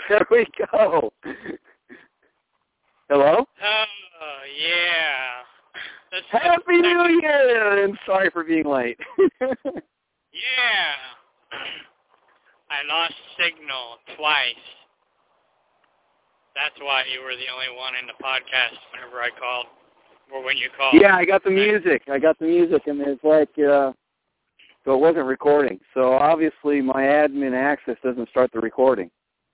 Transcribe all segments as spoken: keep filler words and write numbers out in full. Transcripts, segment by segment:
There we go. Hello? Oh, yeah. That's Happy New Year! And sorry for being late. Yeah. I lost signal twice. That's why you were the only one in the podcast whenever I called, or when you called. Yeah, I got the music. I got the music, and it's like, uh, so it wasn't recording. So obviously my admin access doesn't start the recording.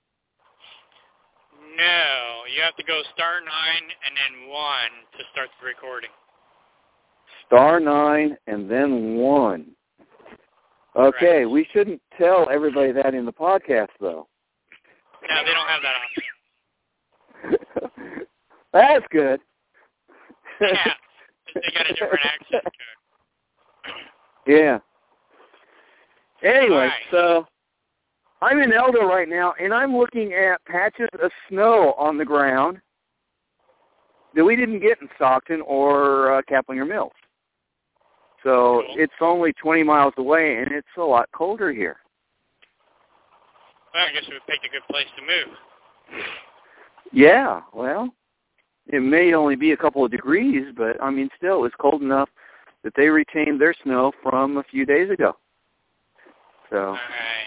No, you have to go star nine and then one to start the recording. Star nine and then one. Okay, right. We shouldn't tell everybody that in the podcast, though. No, they don't have that option. That's good. Yeah, they got a different access code. Yeah. Anyway, right. so I'm in Eldo right now, and I'm looking at patches of snow on the ground that we didn't get in Stockton or uh, Kaplinger Mills. So cool. It's only twenty miles away, and it's a lot colder here. Well, I guess we picked a good place to move. Yeah, well, it may only be a couple of degrees, but, I mean, still, it's cold enough that they retained their snow from a few days ago. So, all right.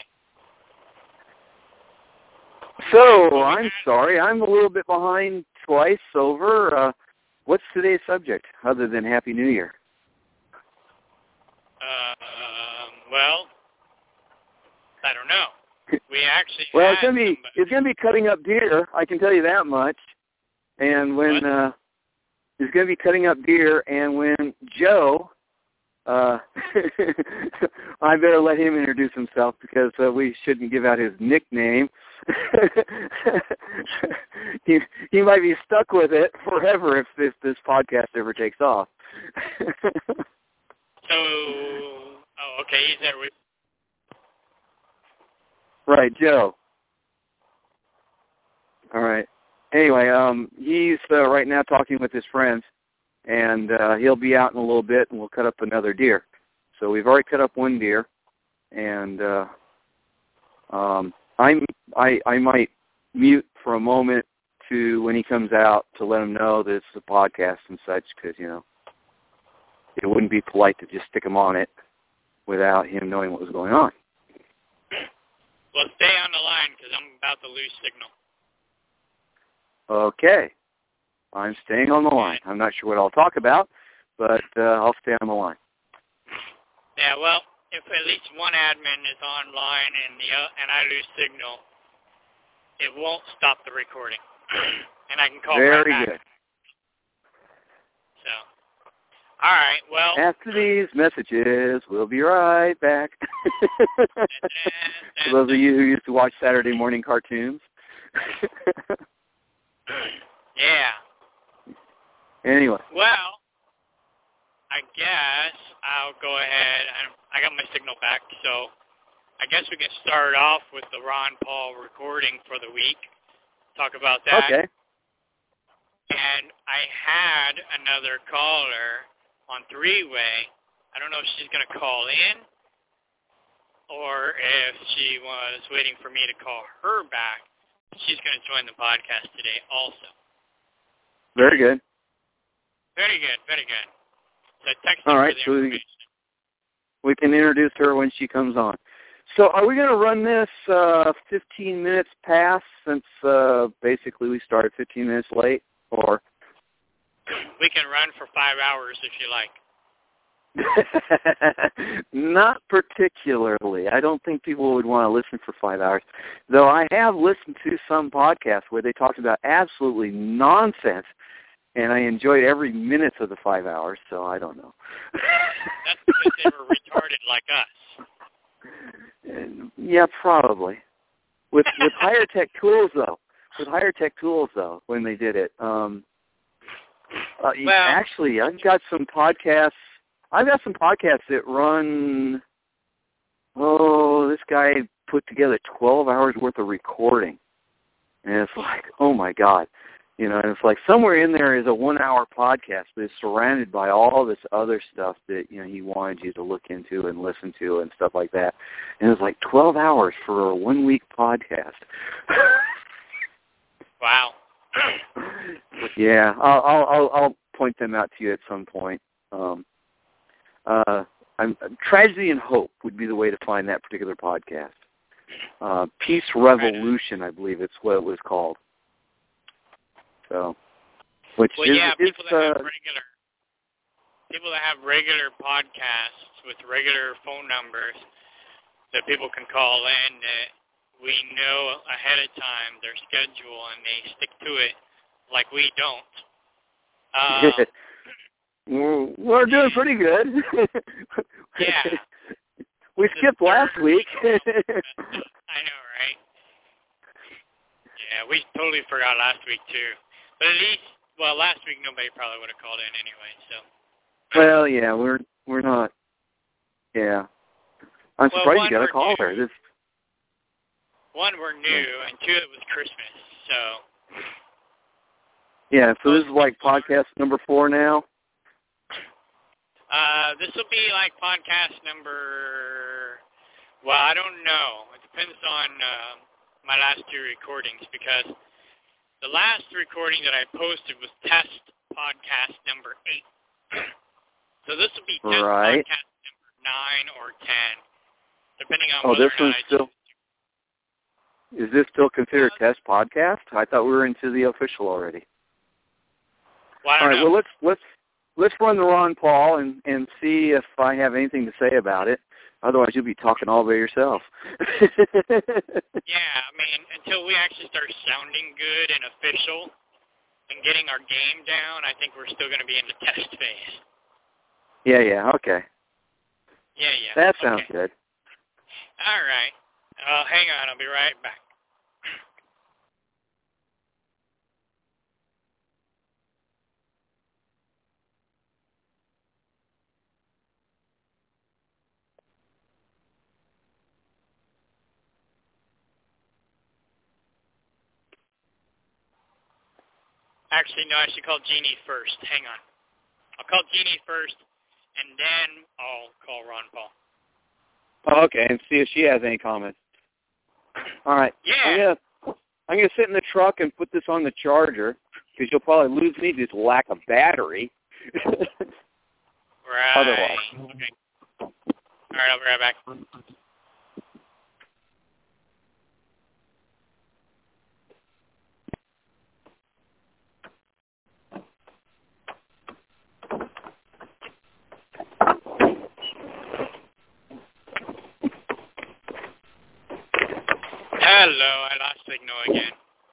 So I'm sorry, I'm a little bit behind twice over. Uh, what's today's subject, other than Happy New Year? Uh, um, well, I don't know. We actually well, had it's gonna be somebody. it's gonna be cutting up deer. I can tell you that much. And when uh, it's gonna be cutting up deer, and when Joe, uh, I better let him introduce himself because uh, we shouldn't give out his nickname. he he might be stuck with it forever if this this podcast ever takes off. So, oh, okay, he's there with. Right, Joe. All right. Anyway, um, he's uh, right now talking with his friends, and uh, he'll be out in a little bit, and we'll cut up another deer. So we've already cut up one deer, and uh, um, I'm I I might mute for a moment to when he comes out to let him know that it's a podcast and such, because you know it wouldn't be polite to just stick him on it without him knowing what was going on. Well, stay on the line because I'm about to lose signal. Okay. I'm staying on the line. I'm not sure what I'll talk about, but uh, I'll stay on the line. Yeah, well, if at least one admin is online and the uh, and I lose signal, it won't stop the recording, and I can call Very right back. good. So, all right, well. After these messages, we'll be right back. For those of you who used to watch Saturday morning cartoons. Yeah. Anyway. Well, I guess I'll go ahead. I, I got my signal back, so I guess we can start off with the Ron Paul recording for the week. Talk about that. Okay. And I had another caller on three-way. I don't know if she's going to call in or if she was waiting for me to call her back. She's going to join the podcast today also. Very good. Very good, very good. So text All her right, for the so information. we can introduce her when she comes on. So are we going to run this uh, fifteen minutes past since uh, basically we started fifteen minutes late? Or we can run for five hours if you like. Not particularly. I don't think people would want to listen for five hours. Though I have listened to some podcasts where they talked about absolutely nonsense, and I enjoyed every minute of the five hours, so I don't know. That's because they were retarded like us. Yeah, probably. With with higher tech tools, though. With higher tech tools, though, when they did it. Um, uh, well, actually, I've got some podcasts. I've got some podcasts that run, oh, this guy put together twelve hours worth of recording. And it's like, oh, my God. You know, and it's like somewhere in there is a one-hour podcast that is surrounded by all this other stuff that, you know, he wanted you to look into and listen to and stuff like that. And it's like twelve hours for a one-week podcast. Wow. Yeah, I'll, I'll I'll I'll point them out to you at some point. Um, uh, I'm, Tragedy and Hope would be the way to find that particular podcast. Uh, Peace Revolution, I believe it's what it was called. So, which well, is, yeah, is people that uh, have regular people that have regular podcasts with regular phone numbers that people can call in that we know ahead of time their schedule and they stick to it like we don't. Um, we're, we're doing pretty good. Yeah. We skipped last week. I know, right? Yeah, we totally forgot last week too. But at least, well, last week nobody probably would have called in anyway. So. Well, yeah, we're we're not. Yeah, I'm well, surprised you got a new. caller. This. One, we're new, and two, it was Christmas, so. Yeah, so this is like podcast number four now. Uh, this will be like podcast number. Well, I don't know. It depends on uh, my last two recordings because the last recording that I posted was test podcast number eight. So this will be test Right. podcast number nine or ten, depending on Oh, whether this or not one's I still. Is this still considered uh, test podcast? I thought we were into the official already. Well, I don't All right. know. Well, let's let's let's run the Ron Paul and and see if I have anything to say about it. Otherwise, you'll be talking all by yourself. Yeah, I mean, until we actually start sounding good and official and getting our game down, I think we're still going to be in the test phase. Yeah. Yeah. Okay. Yeah, yeah. That sounds okay. good. All right. Uh, hang on. I'll be right back. Actually, no, I should call Jeannie first. Hang on. I'll call Jeannie first, and then I'll call Ron Paul. Okay, and see if she has any comments. All right. Yeah. I'm gonna I'm gonna sit in the truck and put this on the charger because you'll probably lose me due to lack of battery. Right. Otherwise. Okay. All right, I'll be right back. Hello, I lost signal again.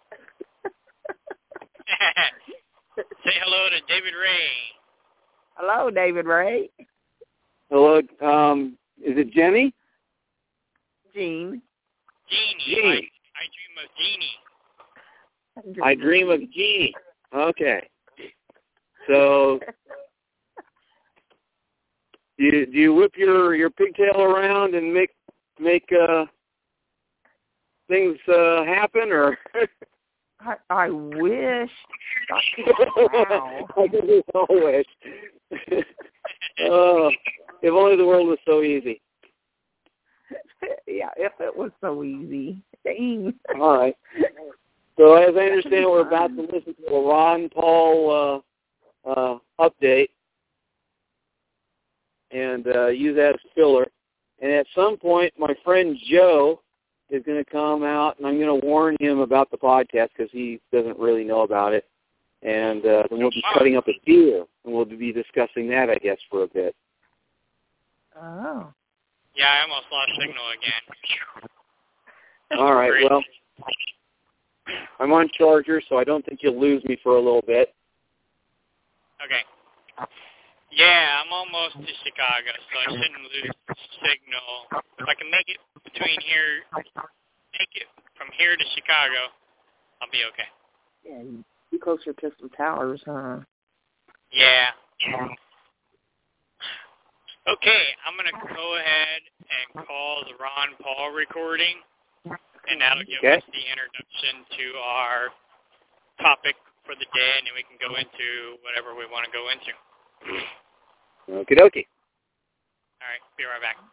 Say hello to David Ray. Hello, David Ray. Hello. Um, is it Jenny? Jean. Jeannie. Jeannie. I, I dream of Jeannie. I dream of Jeannie. Okay. So, do you, do you whip your, your pigtail around and make make uh, things uh, happen, or? I, I wish. Wow. I think we all wish. Oh, if only the world was so easy. Yeah, if it was so easy. Dang. All right. So as I understand, we're about to listen to a Ron Paul uh, uh, update and uh, use that as filler. And at some point, my friend Joe is going to come out, and I'm going to warn him about the podcast because he doesn't really know about it. And uh, then we'll be cutting up a deer, and we'll be discussing that, I guess, for a bit. Oh. Yeah, I almost lost signal again. All right, well, I'm on charger, so I don't think you'll lose me for a little bit. Okay. Yeah, I'm almost to Chicago, so I shouldn't lose signal. If I can make it between here, make it from here to Chicago, I'll be okay. Yeah, you closer to some towers, huh? Yeah. Okay, I'm going to go ahead and call the Ron Paul recording, and that'll give Okay. us the introduction to our topic for the day, and then we can go into whatever we want to go into. Okie dokie. All right, be right back.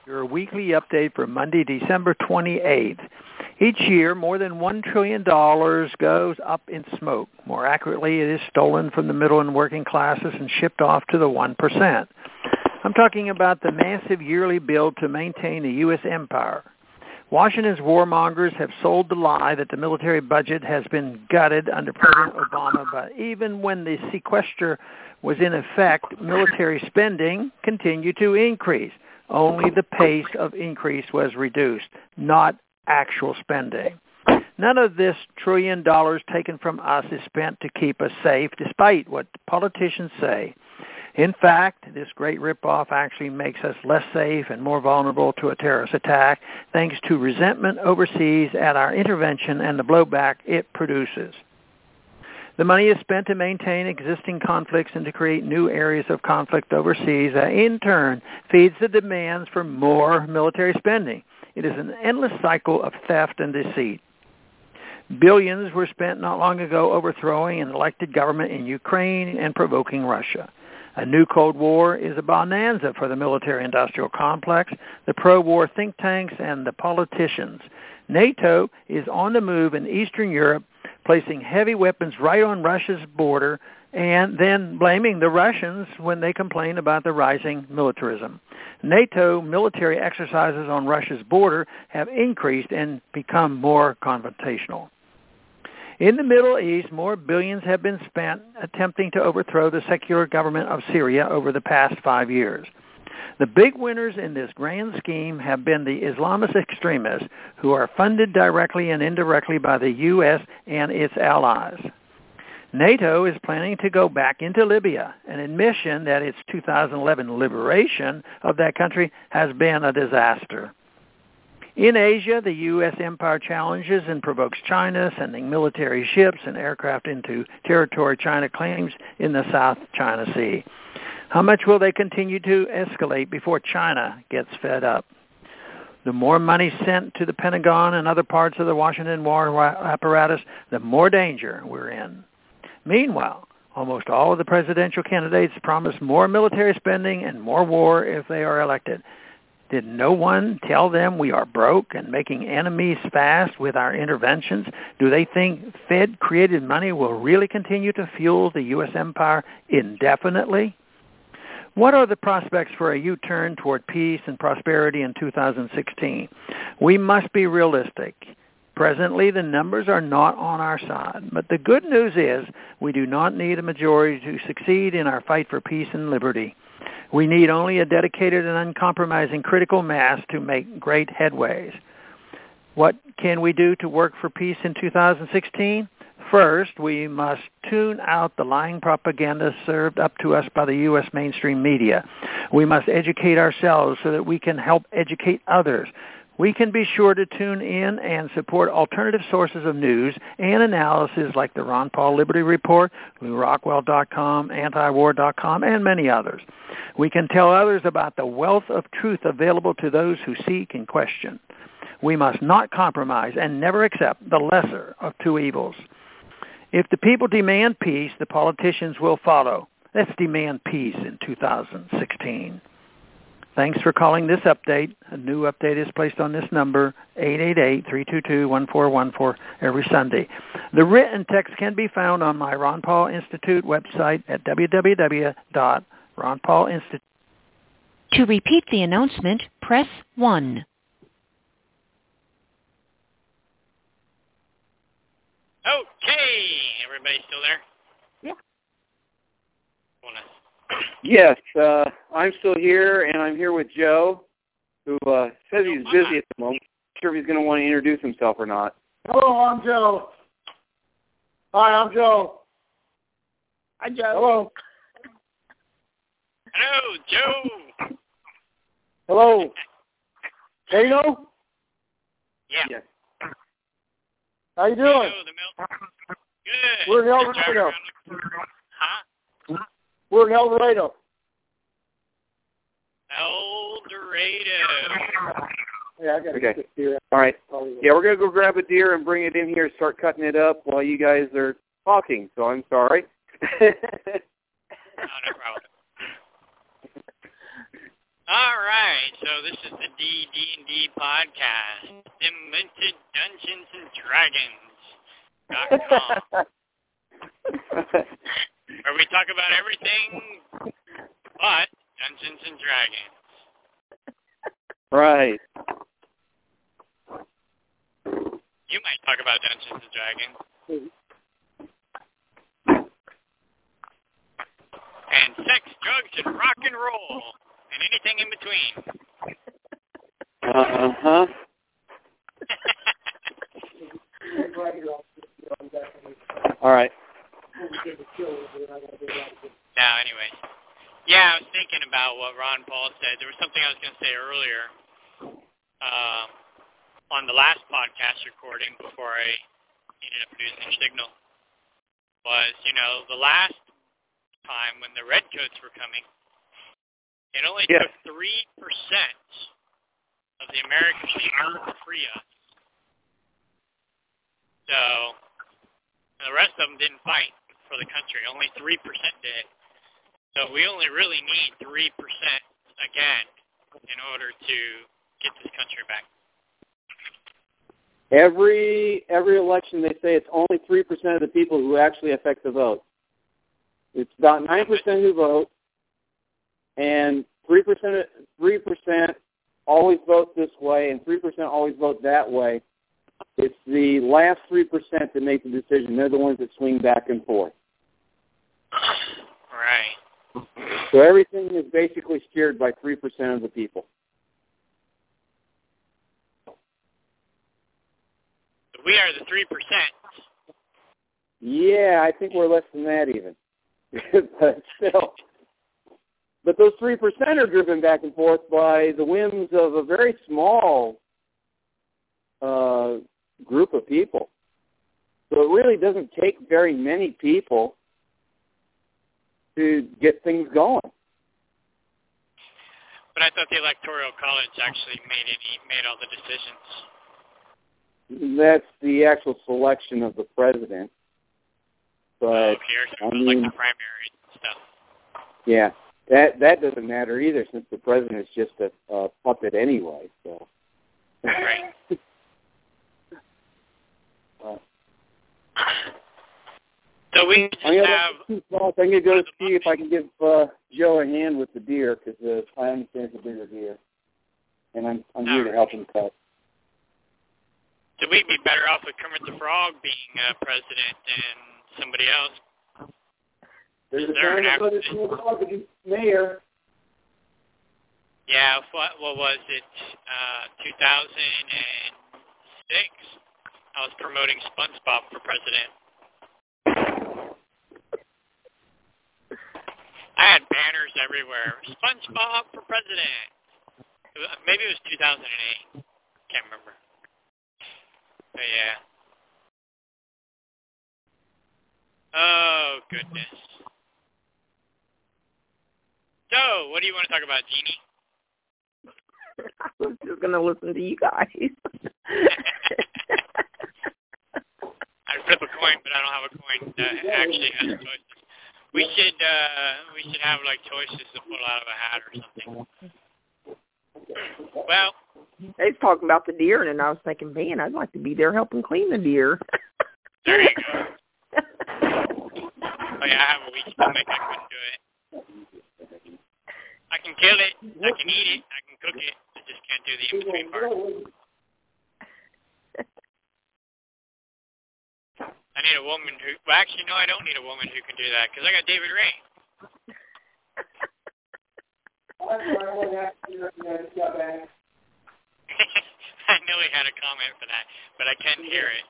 Your weekly update for Monday, December twenty-eighth. Each year, more than one trillion dollars goes up in smoke. More accurately, it is stolen from the middle and working classes and shipped off to the one percent. I'm talking about the massive yearly bill to maintain the U S empire. Washington's warmongers have sold the lie that the military budget has been gutted under President Obama, but even when the sequester was in effect, military spending continued to increase. Only the pace of increase was reduced, not actual spending. None of this trillion dollars taken from us is spent to keep us safe, despite what politicians say. In fact, this great ripoff actually makes us less safe and more vulnerable to a terrorist attack, thanks to resentment overseas at our intervention and the blowback it produces. The money is spent to maintain existing conflicts and to create new areas of conflict overseas that in turn feeds the demands for more military spending. It is an endless cycle of theft and deceit. Billions were spent not long ago overthrowing an elected government in Ukraine and provoking Russia. A new Cold War is a bonanza for the military-industrial complex, the pro-war think tanks, and the politicians. NATO is on the move in Eastern Europe, placing heavy weapons right on Russia's border and then blaming the Russians when they complain about the rising militarism. NATO military exercises on Russia's border have increased and become more confrontational. In the Middle East, more billions have been spent attempting to overthrow the secular government of Syria over the past five years. The big winners in this grand scheme have been the Islamist extremists who are funded directly and indirectly by the U S and its allies. NATO is planning to go back into Libya, an admission that its two thousand eleven liberation of that country has been a disaster. In Asia, the U S empire challenges and provokes China, sending military ships and aircraft into territory China claims in the South China Sea. How much will they continue to escalate before China gets fed up? The more money sent to the Pentagon and other parts of the Washington war apparatus, the more danger we're in. Meanwhile, almost all of the presidential candidates promise more military spending and more war if they are elected. Did no one tell them we are broke and making enemies fast with our interventions? Do they think Fed-created money will really continue to fuel the U S empire indefinitely? What are the prospects for a U-turn toward peace and prosperity in two thousand sixteen? We must be realistic. Presently, the numbers are not on our side. But the good news is we do not need a majority to succeed in our fight for peace and liberty. We need only a dedicated and uncompromising critical mass to make great headways. What can we do to work for peace in two thousand sixteen? First, we must tune out the lying propaganda served up to us by the U S mainstream media. We must educate ourselves so that we can help educate others. We can be sure to tune in and support alternative sources of news and analysis like the Ron Paul Liberty Report, Lew Rockwell dot com, anti war dot com, and many others. We can tell others about the wealth of truth available to those who seek and question. We must not compromise and never accept the lesser of two evils. If the people demand peace, the politicians will follow. Let's demand peace in two thousand sixteen. Thanks for calling this update. A new update is placed on this number, eight eight eight, three two two, one four one four, every Sunday. The written text can be found on my Ron Paul Institute website at w w w dot ron paul institute. To repeat the announcement, press one. Okay, everybody still there? Yeah. Yes, uh, I'm still here, and I'm here with Joe, who uh, says he's busy at the moment. Not sure if he's going to want to introduce himself or not. Hello, I'm Joe. Hi, I'm Joe. Hi, Joe. Hello. Hello, Joe. Hello. Kato? Yeah. Yes. How you doing? Hello, the milk. Good. We're in El Just driving Dorado. around looking- Huh? We're in El Dorado. El Dorado. Yeah, I got to Okay. get here. All right. Yeah, we're going to go grab a deer and bring it in here and start cutting it up while you guys are talking, so I'm sorry. Oh, no problem. All right, so this is the D D and D podcast, Demented Dungeons and Dragons dot com, where we talk about everything but Dungeons and Dragons. Right. You might talk about Dungeons and Dragons. And sex, drugs, and rock and roll, and anything in between. Uh-huh. All right. Now, anyway. Yeah, I was thinking about what Ron Paul said. There was something I was going to say earlier uh, on the last podcast recording before I ended up losing signal. Was, you know, the last time when the redcoats were coming, it only yes. took three percent of the American people to free us. So, the rest of them didn't fight for the country. Only three percent did. So we only really need three percent again in order to get this country back. Every every election they say it's only three percent of the people who actually affect the vote. It's about nine percent who vote, and three percent three percent always vote this way, and three percent always vote that way. It's the last three percent that make the decision. They're the ones that swing back and forth. Right. So everything is basically steered by three percent of the people. We are the three percent. Yeah, I think we're less than that even. But still. But those three percent are driven back and forth by the whims of a very small uh, group of people. So it really doesn't take very many people to get things going. But I thought the Electoral College actually made it, made all the decisions. That's the actual selection of the president. But oh, here, so I mean, like the primaries and stuff. Yeah, that that doesn't matter either, since the president is just a, a puppet anyway. So. Right. uh, So we just I'm gonna, have... I'm going to go see if I can give uh, Joe a hand with the deer, because uh, I understand it's a bigger deer. And I'm, I'm here to help him cut. So we'd be better off with Kermit the Frog being uh, president than somebody else. There's a there guy that put his mayor. Yeah, what, what was it? Uh, two thousand six? I was promoting SpongeBob for president. I had banners everywhere. SpongeBob for president. Maybe it was two thousand eight. Can't remember. But yeah. Oh, goodness. So, what do you want to talk about, Jeannie? I was just going to listen to you guys. I'd flip a coin, but I don't have a coin that actually has choices. We should uh, we should have like choices to pull out of a hat or something. Well, they was talking about the deer, and I was thinking, man, I'd like to be there helping clean the deer. There you go. Oh yeah, I have a weak stomach. I couldn't do it. I can kill it. I can eat it. I can cook it. I just can't do the in-between part. I need a woman who... Well, actually, no, I don't need a woman who can do that, because I got David Ray. I know he had a comment for that, but I can't hear it.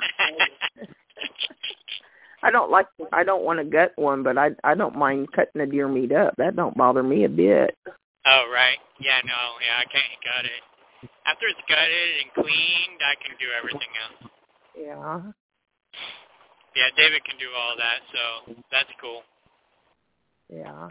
I don't like. I don't want to gut one, but I I don't mind cutting the deer meat up. That don't bother me a bit. Oh, right. Yeah, no, yeah, I can't gut it. After it's gutted and cleaned, I can do everything else. Yeah. Yeah, David can do all that, so that's cool. Yeah.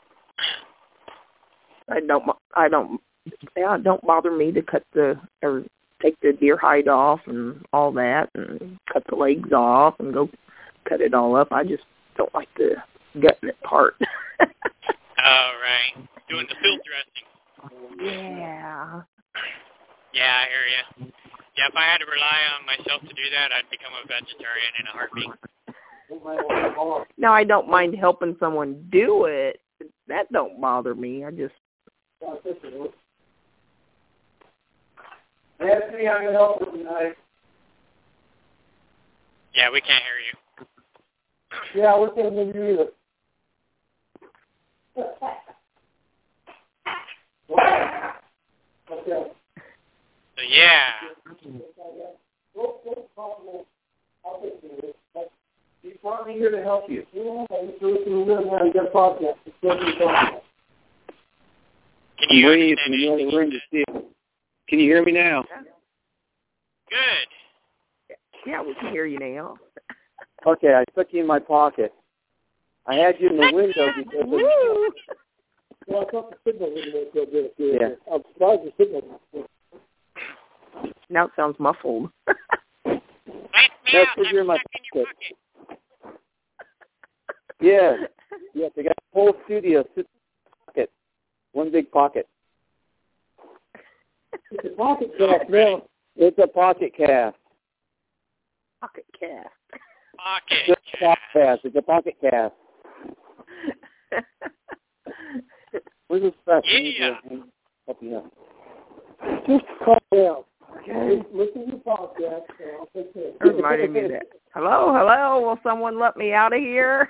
I don't. I don't. Yeah, it don't bother me to cut the or take the deer hide off and all that, and cut the legs off and go cut it all up. I just don't like the gutting it part. Oh, right. Doing the field dressing. Yeah. Yeah, I hear you. Yeah, if I had to rely on myself to do that, I'd become a vegetarian in a heartbeat. Now, I don't mind helping someone do it. That don't bother me. I just... Anthony, I'm going to help you tonight. Yeah, we can't hear you. Yeah, we can't hear you either. Okay. So, yeah. He's finally here to help you. Yeah, Can you Breathe understand in the other anything? room to see. Can you hear me now? Good. Yeah, we can hear you now. Okay, I stuck you in my pocket. I had you in the window because of... Well, I thought the signal didn't work so good. Yeah. I'm surprised the signal. Now it sounds muffled. Right now, That's because I'm you're in my stuck in your pocket. pocket. Yeah. Yeah, they got a whole studio sits in my pocket. One big pocket. It's a pocket cast now. It's a pocket cast. Pocket cast. Pocket It's a cast. pocket cast. It's a pocket cast. Where's the stuff? Yeah. Help you out. Just calm down. Okay. Listen to the podcast. And I'll take care. It reminded me of that. Hello, hello. Will someone let me out of here?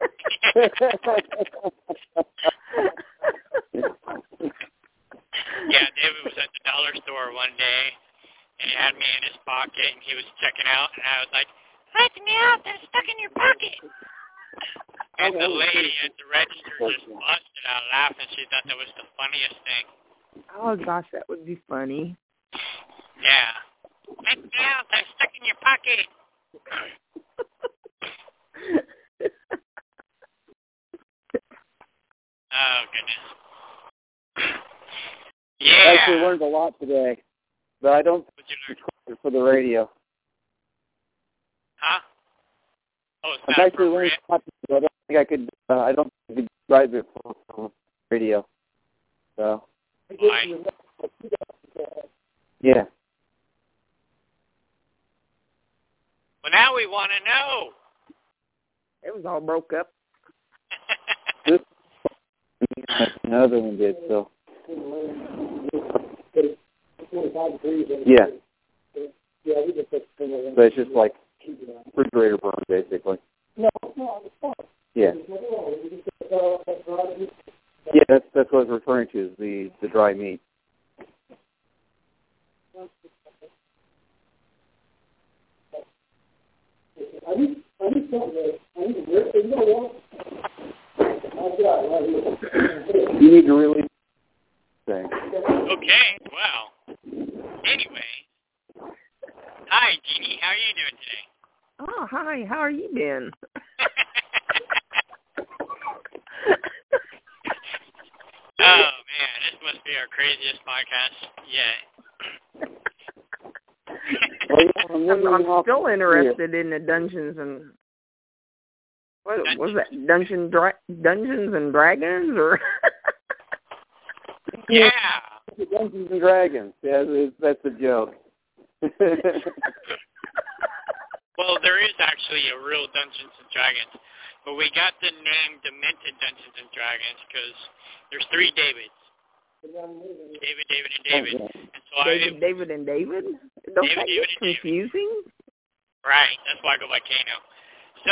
Yeah, David was at the dollar store one day, and he had me in his pocket, and he was checking out, and I was like, let me out, they're stuck in your pocket. And the lady at the register just busted out laughing. She thought that was the funniest thing. Oh, gosh, that would be funny. Yeah. Let me out, they're stuck in your pocket. Oh, goodness. Yeah. I actually learned a lot today, but I don't What'd you learn? record it for the radio. Huh? Oh, it's I've not actually learned appropriate. a lot, but I don't think I could. Uh, I don't think I could describe it for, for radio. So Why? yeah. Well, now we want to know. It was all broke up. This another one did so. Yeah. But it's just like refrigerator burn, basically. No, no, it's fine. Yeah. Yeah, that's that's what I was referring to, is the the dry meat. I need, I need something. I need to rip. You know what? I've got it right here. You need to really say. Okay, well, anyway. Hi, Jeannie. How are you doing today? Oh, hi. How are you been? Oh, man, this must be our craziest podcast yet. Well, yeah, I'm, I'm, living I'm off still here. interested in the Dungeons and... What was that? Dungeon Dra- Dungeons and Dragons? Or Yeah. Dungeons and Dragons. Yeah, that's, that's a joke. Well, there is actually a real Dungeons and Dragons, but we got the name Demented Dungeons and Dragons because there's three Davids. David, David, and David. And so David, I, David, and David? Don't David, that David, get and David. confusing? Right, that's why I go by Kano. So,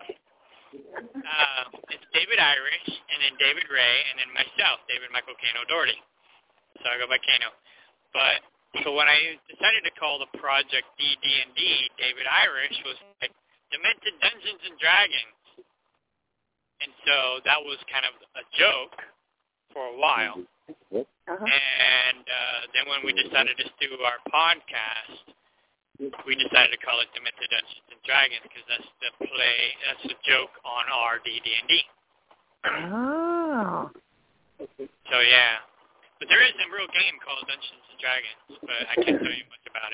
uh, it's David Irish, and then David Ray, and then myself, David Michael Kano Doherty. So I go by Kano. But, so when I decided to call the project D D and D, David Irish was like, Demented Dungeons and Dragons. And so that was kind of a joke for a while. Uh-huh. And uh, then when we decided to do our podcast, we decided to call it Demented Dungeons and Dragons because that's the play, that's the joke on our D D and D. Oh. So yeah, but there is a real game called Dungeons and Dragons, but I can't tell you much about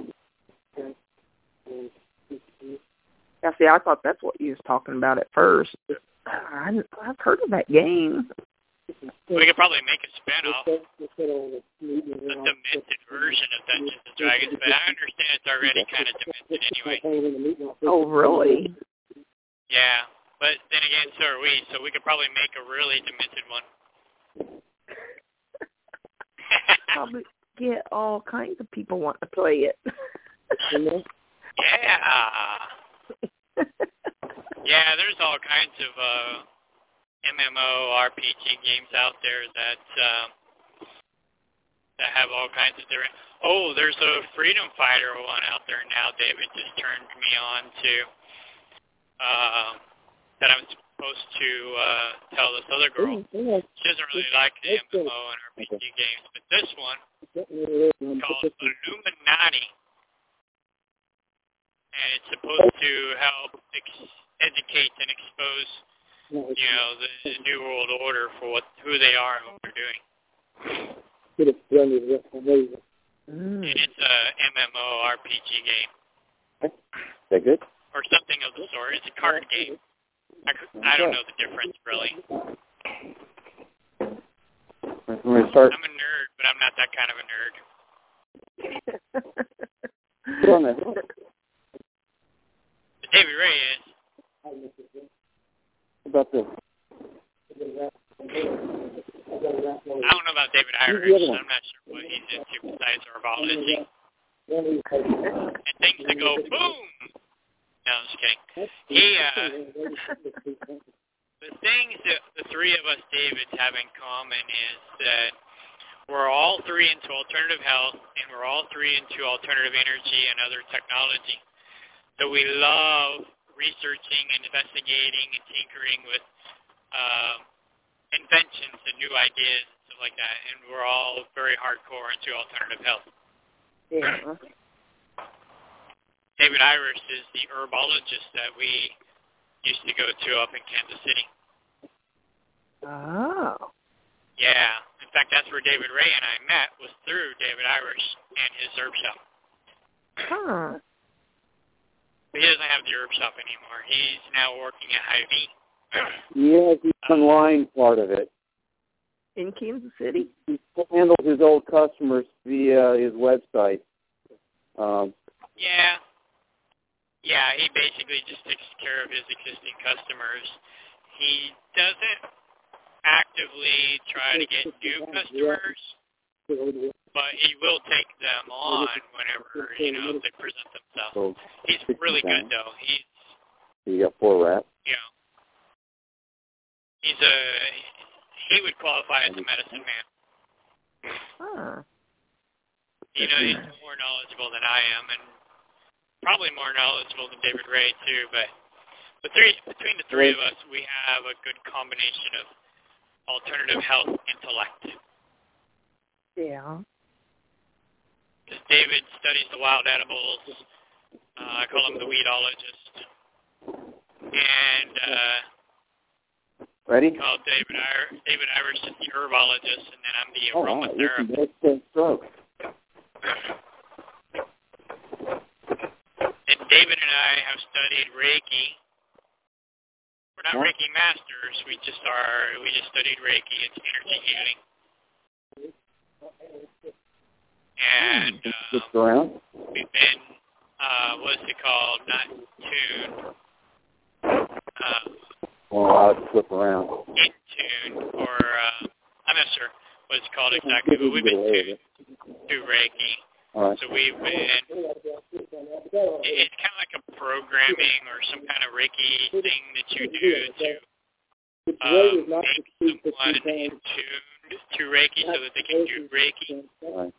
it. Yeah, see, I thought that's what you was talking about at first. I, I've heard of that game. We could probably make a spin-off, The a demented version of Dungeons and Dragons, but I understand it's already kind of demented anyway. Oh, really? Yeah, but then again, so are we, so we could probably make a really demented one. Probably get all kinds of people want to play it. Yeah. Yeah, there's all kinds of uh, M M O R P G games out there that um, that have all kinds of different. Oh, there's a Freedom Fighter one out there now. David just turned me on to uh, that I'm supposed to uh, tell this other girl. She doesn't really like the M M O and R P G games, but this one called Illuminati, and it's supposed to help ex- educate and expose, you know, the, the New World Order for what who they are and what they're doing. Mm. And it's a M M O R P G game. Is that good? Or something of the sort. It's a card game. I, I don't know the difference, really. I'm going to start. I'm a nerd, but I'm not that kind of a nerd. Put on that. But David Ray is. About this. I don't know about David Irish. I'm not sure what he's into besides herbology. And things that go boom. No, I'm just kidding. He, uh, the things that the three of us Davids have in common is that we're all three into alternative health, and we're all three into alternative energy and other technology. So we love researching and investigating and tinkering with uh, inventions and new ideas and stuff like that, and we're all very hardcore into alternative health. Yeah. David Irish is the herbologist that we used to go to up in Kansas City. Oh. Yeah. In fact, that's where David Ray and I met, was through David Irish and his herb shop. Huh. But he doesn't have the herb shop anymore. He's now working at Hy-Vee. Yeah, the online part of it. In Kansas City? He handles his old customers via his website. Um, Yeah. Yeah, he basically just takes care of his existing customers. He doesn't actively try to get new customers, but he will take them on whenever, you know, they present themselves. so He's really good, though. He's, you got four rats. you know, he's a, he would qualify as a medicine man. Huh. You know, he's more knowledgeable than I am, and probably more knowledgeable than David Ray, too, but the three, between the three of us, we have a good combination of alternative health intellect. Yeah. Because David studies the wild edibles. Uh, I call him the weedologist. And uh, Ready? called David Ir- David Irish is the herbologist, and then I'm the Oh, wow. aromatherapist. This is stroke. And David and I have studied Reiki. We're not What? Reiki masters. We just are. We just studied Reiki. It's energy healing. And Just uh, around. we've been, uh, what's it called? Not tuned. Uh, Well, I'll flip around. in tune, or uh, I'm not sure what it's called exactly, but we've been tuned to Reiki. All right. So we've been, it's kind of like a programming or some kind of Reiki thing that you do to uh, make someone in tune to Reiki so that they can do Reiki. All right.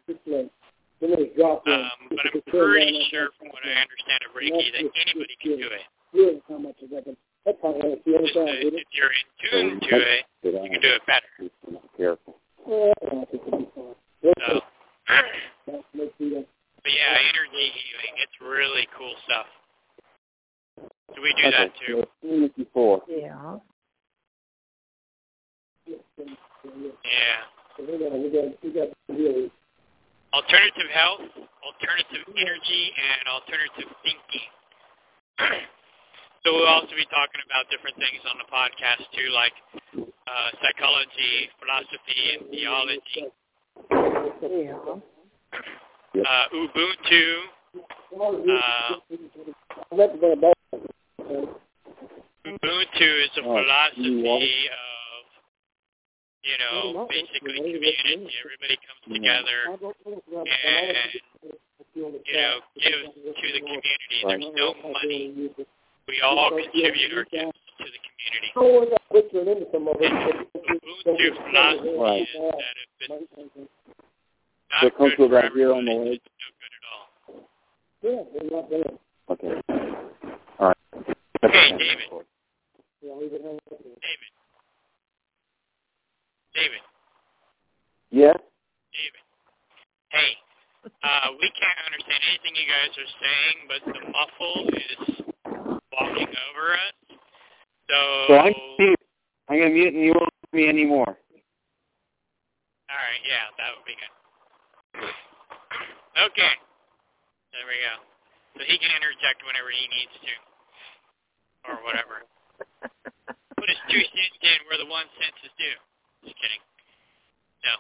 Um, but I'm pretty sure from what I understand of Reiki that anybody can do it. Just that if you're in tune to it, you can do it better. Careful. So, but yeah, energy healing, it's really cool stuff. So we do that too. Seen it before. Yeah. Yeah. Alternative health, alternative energy, and alternative thinking. So we'll also be talking about different things on the podcast too, like uh, psychology, philosophy, and theology. Yeah. Uh, Ubuntu. Uh, Ubuntu is a philosophy of, you know, basically community. Everybody comes together and, you know, gives to the community. There's no money. We all contribute our gifts to the community. Ubuntu philosophy is that if it's not good for everybody, it's no good at all. Okay. All right. Okay, David. David. David. Yes? David. Hey, uh, we can't understand anything you guys are saying, but the muffle is walking over us. So, So I'm mute. I'm going to mute and you won't hear me anymore. All right, yeah, that would be good. Okay. There we go. So he can interject whenever he needs to. Or whatever. Put his two cents in where the one cent is due. Just kidding. No.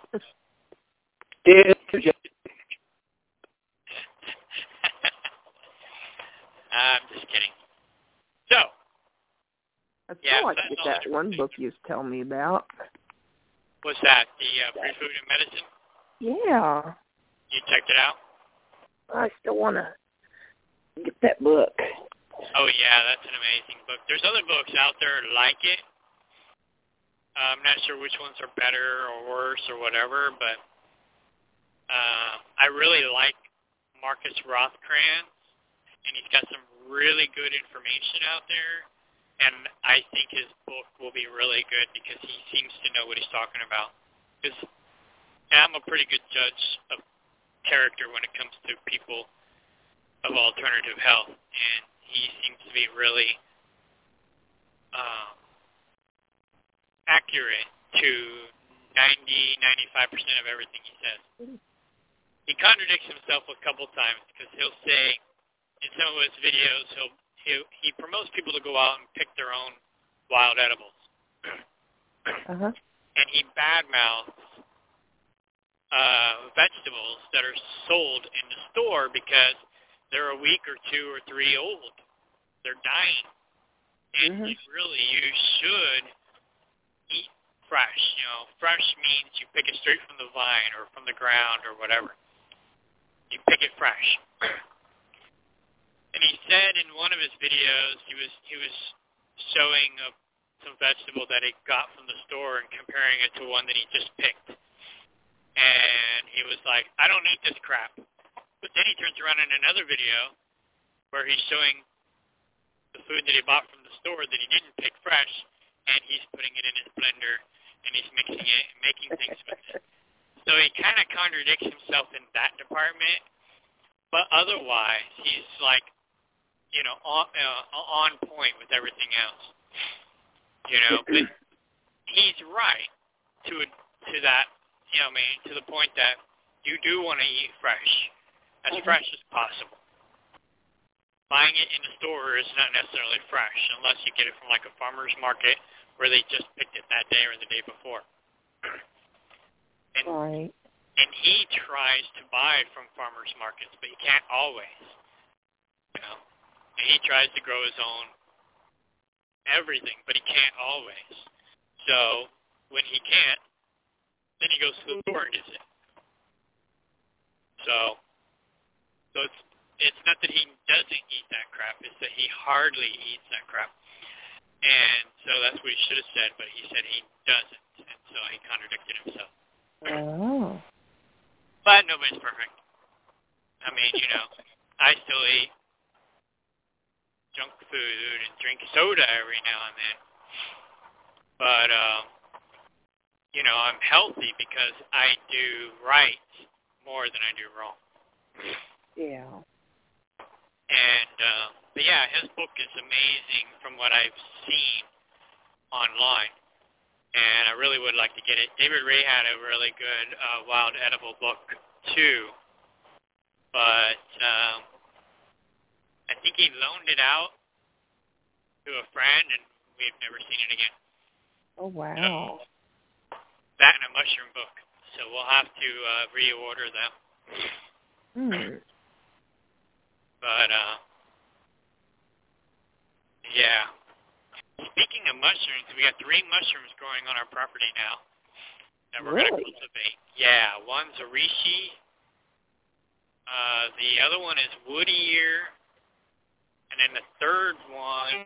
I'm just kidding. So. I still yeah, like to get that one book you was telling me about. What's that? The uh, Free Food and Medicine? Yeah. You checked it out? I still want to get that book. Oh, yeah, that's an amazing book. There's other books out there like it. Uh, I'm not sure which ones are better or worse or whatever, but uh, I really like Marcus Rothkranz, and he's got some really good information out there, and I think his book will be really good because he seems to know what he's talking about. Because I'm a pretty good judge of character when it comes to people of alternative health, and he seems to be really um, accurate to ninety, ninety-five percent of everything he says. He contradicts himself a couple times because he'll say in some of his videos, he'll, he'll he promotes people to go out and pick their own wild edibles. Uh-huh. And he badmouths uh, vegetables that are sold in the store because they're a week or two or three old. They're dying. And Mm-hmm. you really, you should eat fresh. You know, fresh means you pick it straight from the vine or from the ground or whatever. You pick it fresh. And he said in one of his videos, he was he was showing a, some vegetable that he got from the store and comparing it to one that he just picked. And he was like, I don't eat this crap. But then he turns around in another video where he's showing the food that he bought from the store that he didn't pick fresh, and he's putting it in his blender, and he's mixing it and making things with it. So he kind of contradicts himself in that department, but otherwise he's like, you know, on, uh, on point with everything else. You know, but he's right to a, to that, you know, I mean, to the point that you do want to eat fresh, as mm-hmm. fresh as possible. Buying it in the store is not necessarily fresh unless you get it from like a farmer's market where they just picked it that day or the day before. And, right. And he tries to buy from farmers markets, but he can't always. You know, and he tries to grow his own everything, but he can't always. So when he can't, then he goes to the store and gets it. So, so it's it's not that he doesn't eat that crap; it's that he hardly eats that crap. And so that's what he should have said, but he said he doesn't, and so he contradicted himself. Oh. But nobody's perfect. I mean, you know, I still eat junk food and drink soda every now and then. But, um, you know, I'm healthy because I do right more than I do wrong. Yeah. And, uh, but yeah, his book is amazing from what I've seen online. And I really would like to get it. David Ray had a really good uh, wild edible book, too. But um, I think he loaned it out to a friend, and we've never seen it again. Oh, wow. So, that and a mushroom book. So we'll have to uh, reorder them. Hmm. But, uh, yeah. Speaking of mushrooms, we got three mushrooms growing on our property now that we're Really? going to cultivate. Yeah, one's a reishi. Uh, the other one is wood ear. And then the third one,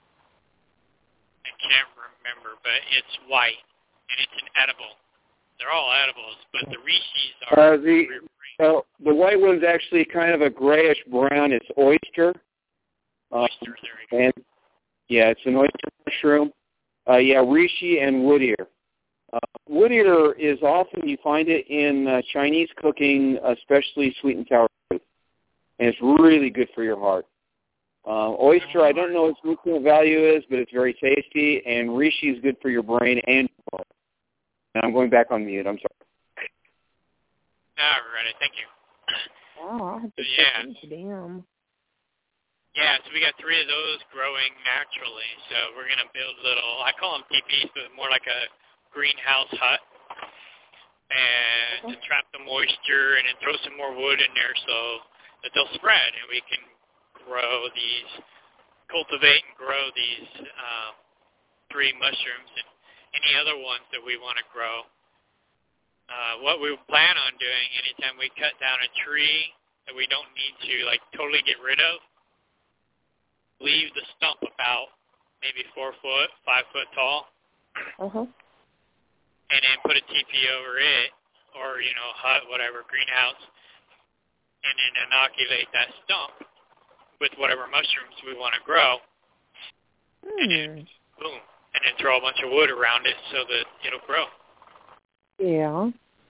I can't remember, but it's white. And it's an edible. They're all edibles, but the rishis are... Uh, the uh, the white one's actually kind of a grayish brown. It's oyster. Uh, Oyster, there we go. and yeah, it's an oyster mushroom. Uh, yeah, reishi and wood ear. Uh, wood ear is often, you find it in uh, Chinese cooking, especially sweet and sour food. And it's really good for your heart. Uh, oyster, I don't know what its nutrient value is, but it's very tasty. And reishi is good for your brain and your heart. And I'm going back on mute. I'm sorry. All right, thank you. Oh, I'll have to Yeah. check into them. Yeah, so we got three of those growing naturally. So we're going to build little, I call them teepees, but more like a greenhouse hut. And to trap the moisture and then throw some more wood in there so that they'll spread and we can grow these, cultivate and grow these uh, three mushrooms and any other ones that we want to grow. Uh, what we plan on doing anytime we cut down a tree that we don't need to like totally get rid of, leave the stump about maybe four foot, five foot tall, Uh-huh. and then put a teepee over it, or, you know, hut, whatever, greenhouse, and then inoculate that stump with whatever mushrooms we want to grow, Hmm. and then, boom, and then throw a bunch of wood around it so that it'll grow. Yeah.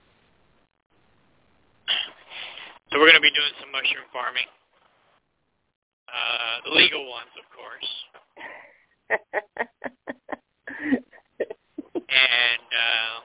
So we're going to be doing some mushroom farming. Uh, the legal ones, of course. And, uh,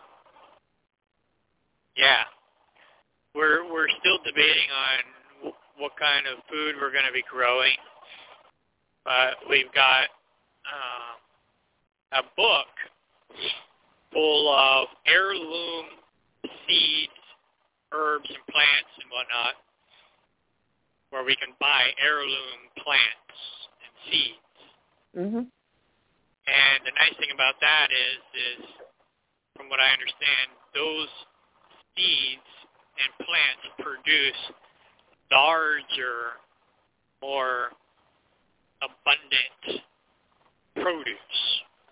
yeah, we're we're still debating on w- what kind of food we're going to be growing. But we've got uh, a book full of heirloom seeds, herbs, and plants and whatnot, where we can buy heirloom plants and seeds. Mhm. And the nice thing about that is, is from what I understand, those seeds and plants produce larger, more abundant produce.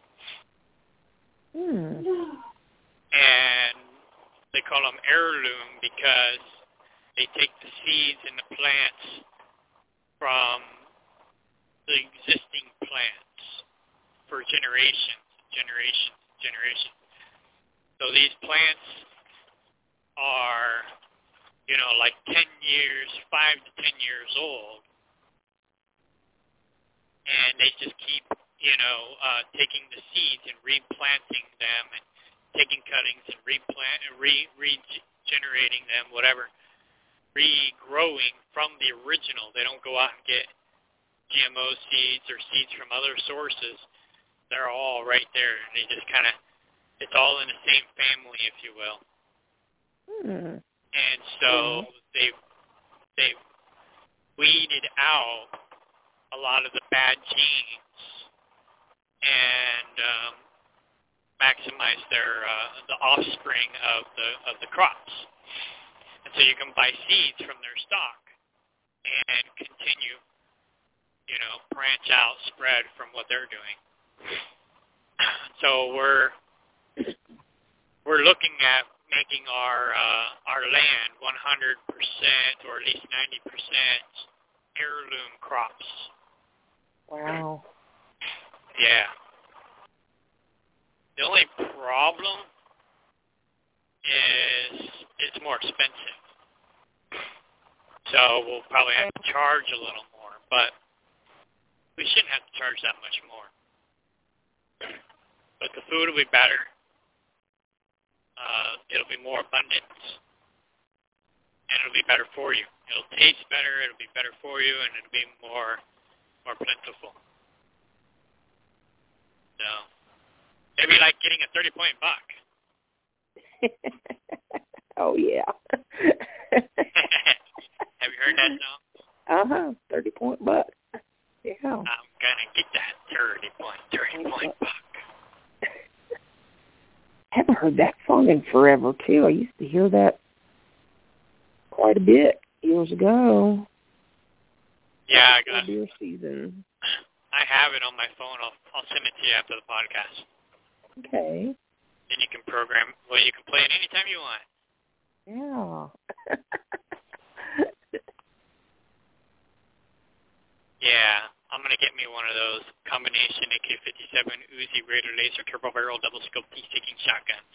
Hmm. And they call them heirloom because they take the seeds and the plants from the existing plants for generations, generations, generations. So these plants are, you know, like ten years, five to ten years old, and they just keep, you know, uh, taking the seeds and replanting them and taking cuttings and replant, re regenerating them, whatever, regrowing from the original. They don't go out and get G M O seeds or seeds from other sources. They're all right there, and they just kind of, it's all in the same family, if you will. Hmm. And so they've, they've weeded out a lot of the bad genes and um, maximize their uh, the offspring of the of the crops. And so you can buy seeds from their stock and continue, you know, branch out, spread from what they're doing. So we're we're looking at making our uh, our land one hundred percent or at least ninety percent heirloom crops. Wow. Yeah. The only problem is it's more expensive. So we'll probably have to charge a little more, but we shouldn't have to charge that much more. But the food will be better. Uh, it'll be more abundant. And it'll be better for you. It'll taste better, it'll be better for you, and it'll be more more plentiful. So It'd be like getting a thirty-point buck. Oh, yeah. Have you heard that song? Uh-huh, thirty-point buck. Yeah. I'm going to get that thirty-point, thirty-point buck. Haven't heard that song in forever, too. I used to hear that quite a bit years ago. Yeah, I got deer season. I have it on my phone. I'll, I'll send it to you after the podcast. Okay. Then you can program, well, you can play it anytime you want. Yeah. Yeah, I'm going to get me one of those combination A K fifty-seven Uzi Raider laser turbo barrel double scope T-sticking shotguns.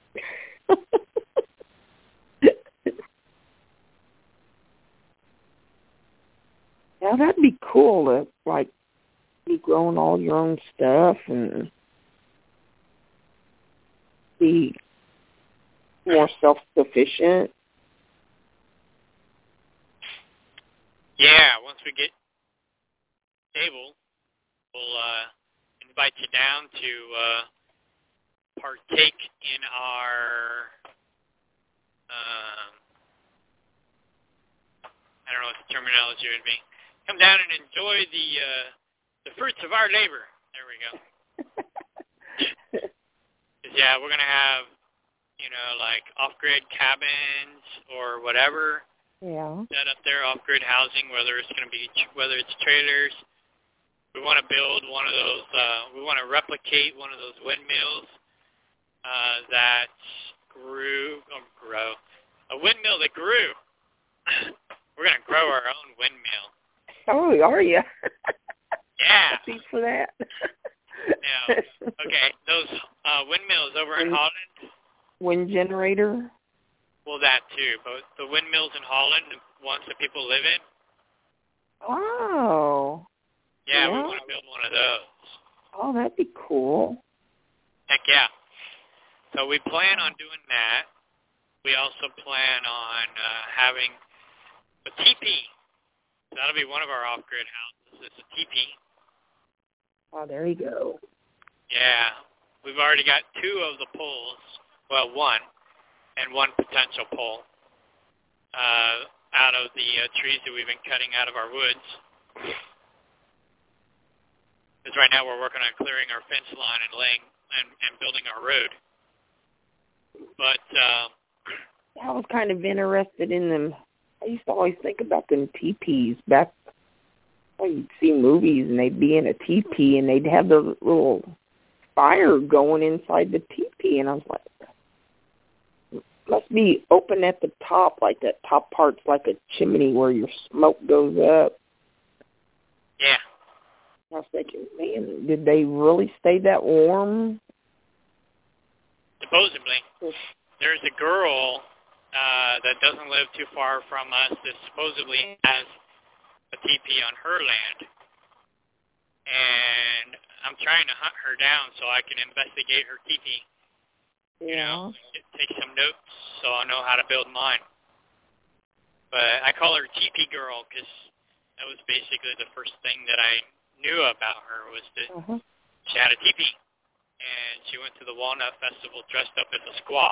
Now that'd be cool to like be growing all your own stuff and be more self-sufficient. Yeah, once we get stable, we'll uh, invite you down to uh, partake in our, um, I don't know what the terminology would be. Come down and enjoy the uh, the fruits of our labor. There we go. Yeah, we're going to have, you know, like off-grid cabins or whatever. Yeah. Set up there, off-grid housing, whether it's going to be, whether it's trailers. We want to build one of those, uh, we want to replicate one of those windmills uh, that grew, oh, grow, a windmill that grew. We're going to grow our own windmill. Oh, are you? Yeah. Thanks for that. Now, okay, those uh, windmills over in Wind, Holland. Wind generator? Well, that too, but the windmills in Holland, the ones that people live in. Oh. Yeah, yeah, we want to build one of those. Oh, that'd be cool. Heck yeah. So we plan on doing that. We also plan on uh, having a teepee. That'll be one of our off-grid houses. It's a teepee. Oh, there you go. Yeah. We've already got two of the poles. Well, one. And one potential pole uh, out of the uh, trees that we've been cutting out of our woods. Because right now we're working on clearing our fence line and laying and, and building our road. But uh, I was kind of interested in them. I used to always think about them teepees back. Well, you'd see movies and they'd be in a teepee and they'd have the little fire going inside the teepee, and I was like, must be open at the top, like that top part's like a chimney where your smoke goes up. Yeah. I was thinking, man, did they really stay that warm? Supposedly. There's a girl uh, that doesn't live too far from us that supposedly has a teepee on her land. And I'm trying to hunt her down so I can investigate her teepee. You know, take some notes so I'll know how to build mine. But I call her Teepee Girl because that was basically the first thing that I knew about her was that uh-huh. she had a teepee. And she went to the Walnut Festival dressed up as a squaw.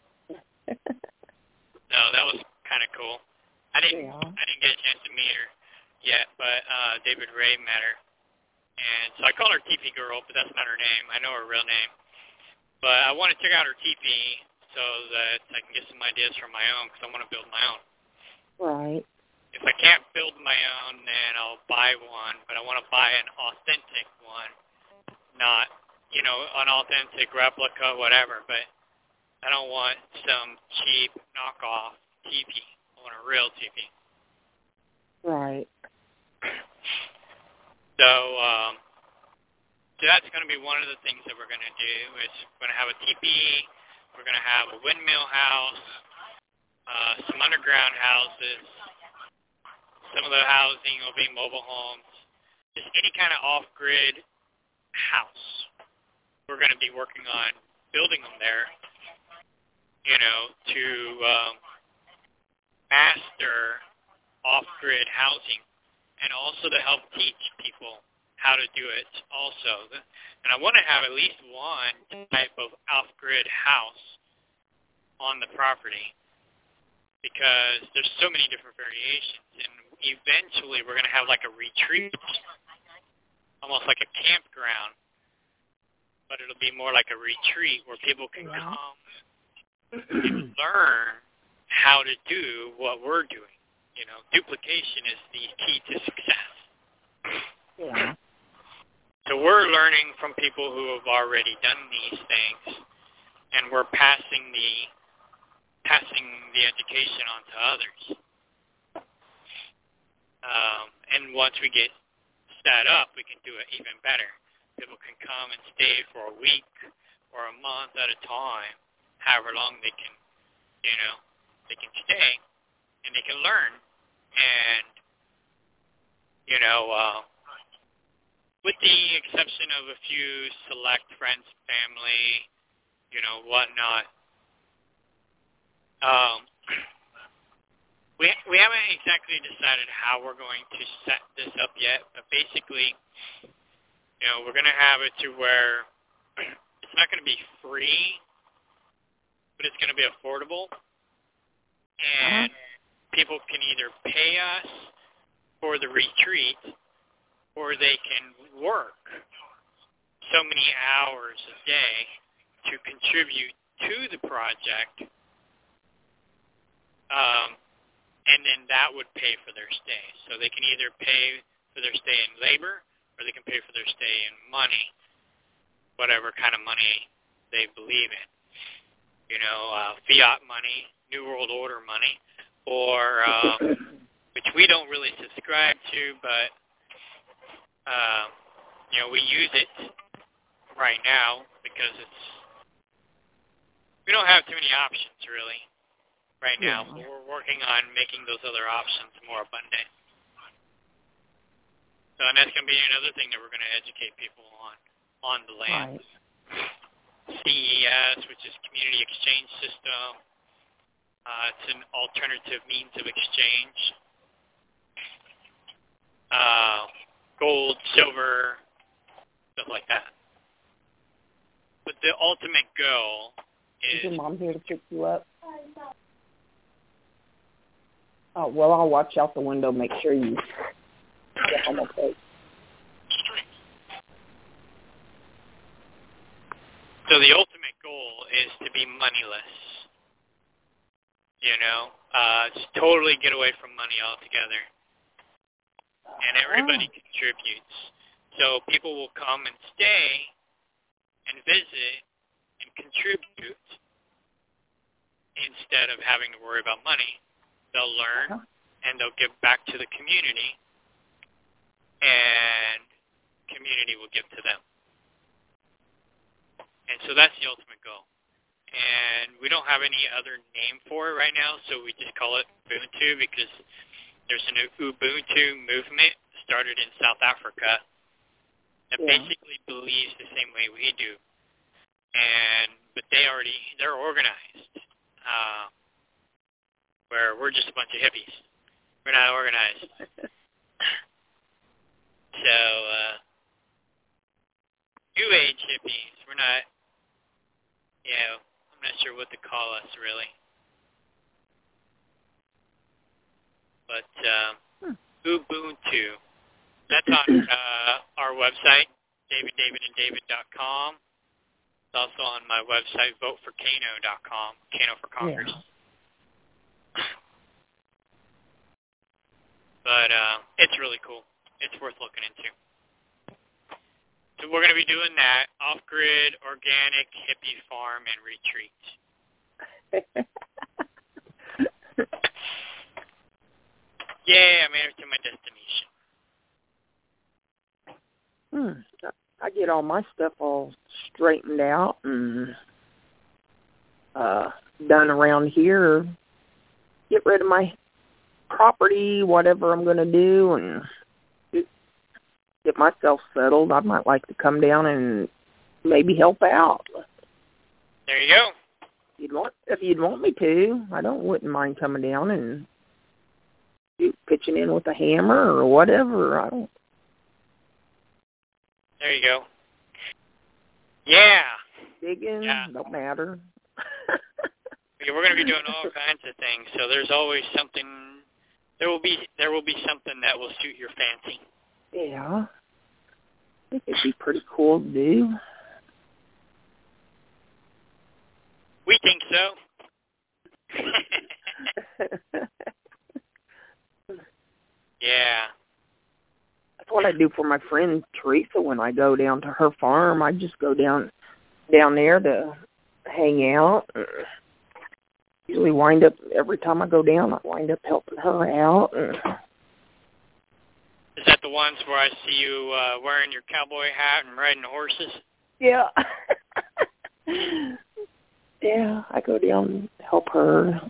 So that was kind of cool. I didn't yeah. I didn't get a chance to meet her yet, but uh, David Ray met her. And so I call her Teepee Girl, but that's not her name. I know her real name. But I want to check out her teepee so that I can get some ideas for my own because I want to build my own. Right. If I can't build my own, then I'll buy one, but I want to buy an authentic one, not, you know, an authentic replica, whatever, but I don't want some cheap knockoff teepee. I want a real teepee. Right. So, um, So that's going to be one of the things that we're going to do is we're going to have a teepee, we're going to have a windmill house, uh, some underground houses, some of the housing will be mobile homes, just any kind of off-grid house. We're going to be working on building them there, you know, to um, master off-grid housing and also to help teach people how to do it also. And I want to have at least one type of off-grid house on the property because there's so many different variations. And eventually we're going to have like a retreat, almost like a campground, but it'll be more like a retreat where people can come and learn how to do what we're doing. You know, duplication is the key to success. Yeah. So we're learning from people who have already done these things, and we're passing the passing the education on to others. Um, and once we get set up, we can do it even better. People can come and stay for a week or a month at a time, however long they can, you know, they can stay, and they can learn. And, you know, uh, with the exception of a few select friends, family, you know, whatnot, um, we we haven't exactly decided how we're going to set this up yet, but basically, you know, we're going to have it to where it's not going to be free, but it's going to be affordable, and uh-huh. people can either pay us for the retreat, or they can work so many hours a day to contribute to the project, um, and then that would pay for their stay. So they can either pay for their stay in labor, or they can pay for their stay in money, whatever kind of money they believe in. You know, uh, fiat money, New World Order money, or um, which we don't really subscribe to, but uh, you know, we use it right now because it's we don't have too many options really right now. Yeah. So we're working on making those other options more abundant. So, and that's going to be another thing that we're going to educate people on on the land. Right. C E S, which is Community Exchange System. Uh, it's an alternative means of exchange. Uh, gold, silver, stuff like that. But the ultimate goal is... Is your mom here to pick you up? Oh, well, I'll watch out the window, make sure you get home okay. So the ultimate goal is to be moneyless. You know, uh, just totally get away from money altogether. And everybody oh. contributes. So people will come and stay and visit and contribute instead of having to worry about money. They'll learn uh-huh. and they'll give back to the community, and community will give to them. And so that's the ultimate goal. And we don't have any other name for it right now, so we just call it Ubuntu because there's an Ubuntu movement started in South Africa that yeah. basically believes the same way we do. And but they already they're organized. Uh, where we're just a bunch of hippies. We're not organized. So uh New Age hippies. We're not you know, I'm not sure what to call us really. But um, hmm. Ubuntu. That's on uh, our website, david david and david dot com. It's also on my website, vote for Kano dot com, Kano for Congress. Yeah. But uh, it's really cool. It's worth looking into. So we're going to be doing that, off-grid, organic, hippie farm, and retreat. Yay, I made it to my destination. Hmm. I get all my stuff all straightened out and uh, done around here. Get rid of my property, whatever I'm going to do, and get, get myself settled. I might like to come down and maybe help out. There you go. If you'd want, if you'd want me to, I don't wouldn't mind coming down and pitching in with a hammer or whatever. I don't. There you go. Yeah. Digging, Yeah. don't matter. Yeah, we're going to be doing all kinds of things, so there's always something. There will be there will be something that will suit your fancy. Yeah. I think it'd be pretty cool to do. We think so. Yeah. That's what I do for my friend Teresa when I go down to her farm. I just go down down there to hang out. Usually wind up, every time I go down, I wind up helping her out. Is that the ones where I see you uh, wearing your cowboy hat and riding horses? Yeah. Yeah, I go down and help her.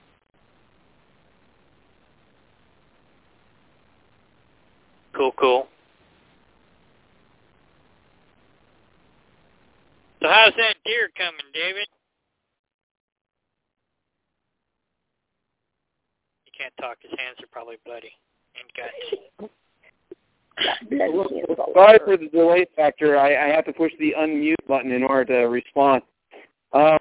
Cool, cool. So how's that deer coming, David? He can't talk. His hands are probably bloody and gutsy. Sorry for the delay factor. I, I have to push the unmute button in order to respond. Um,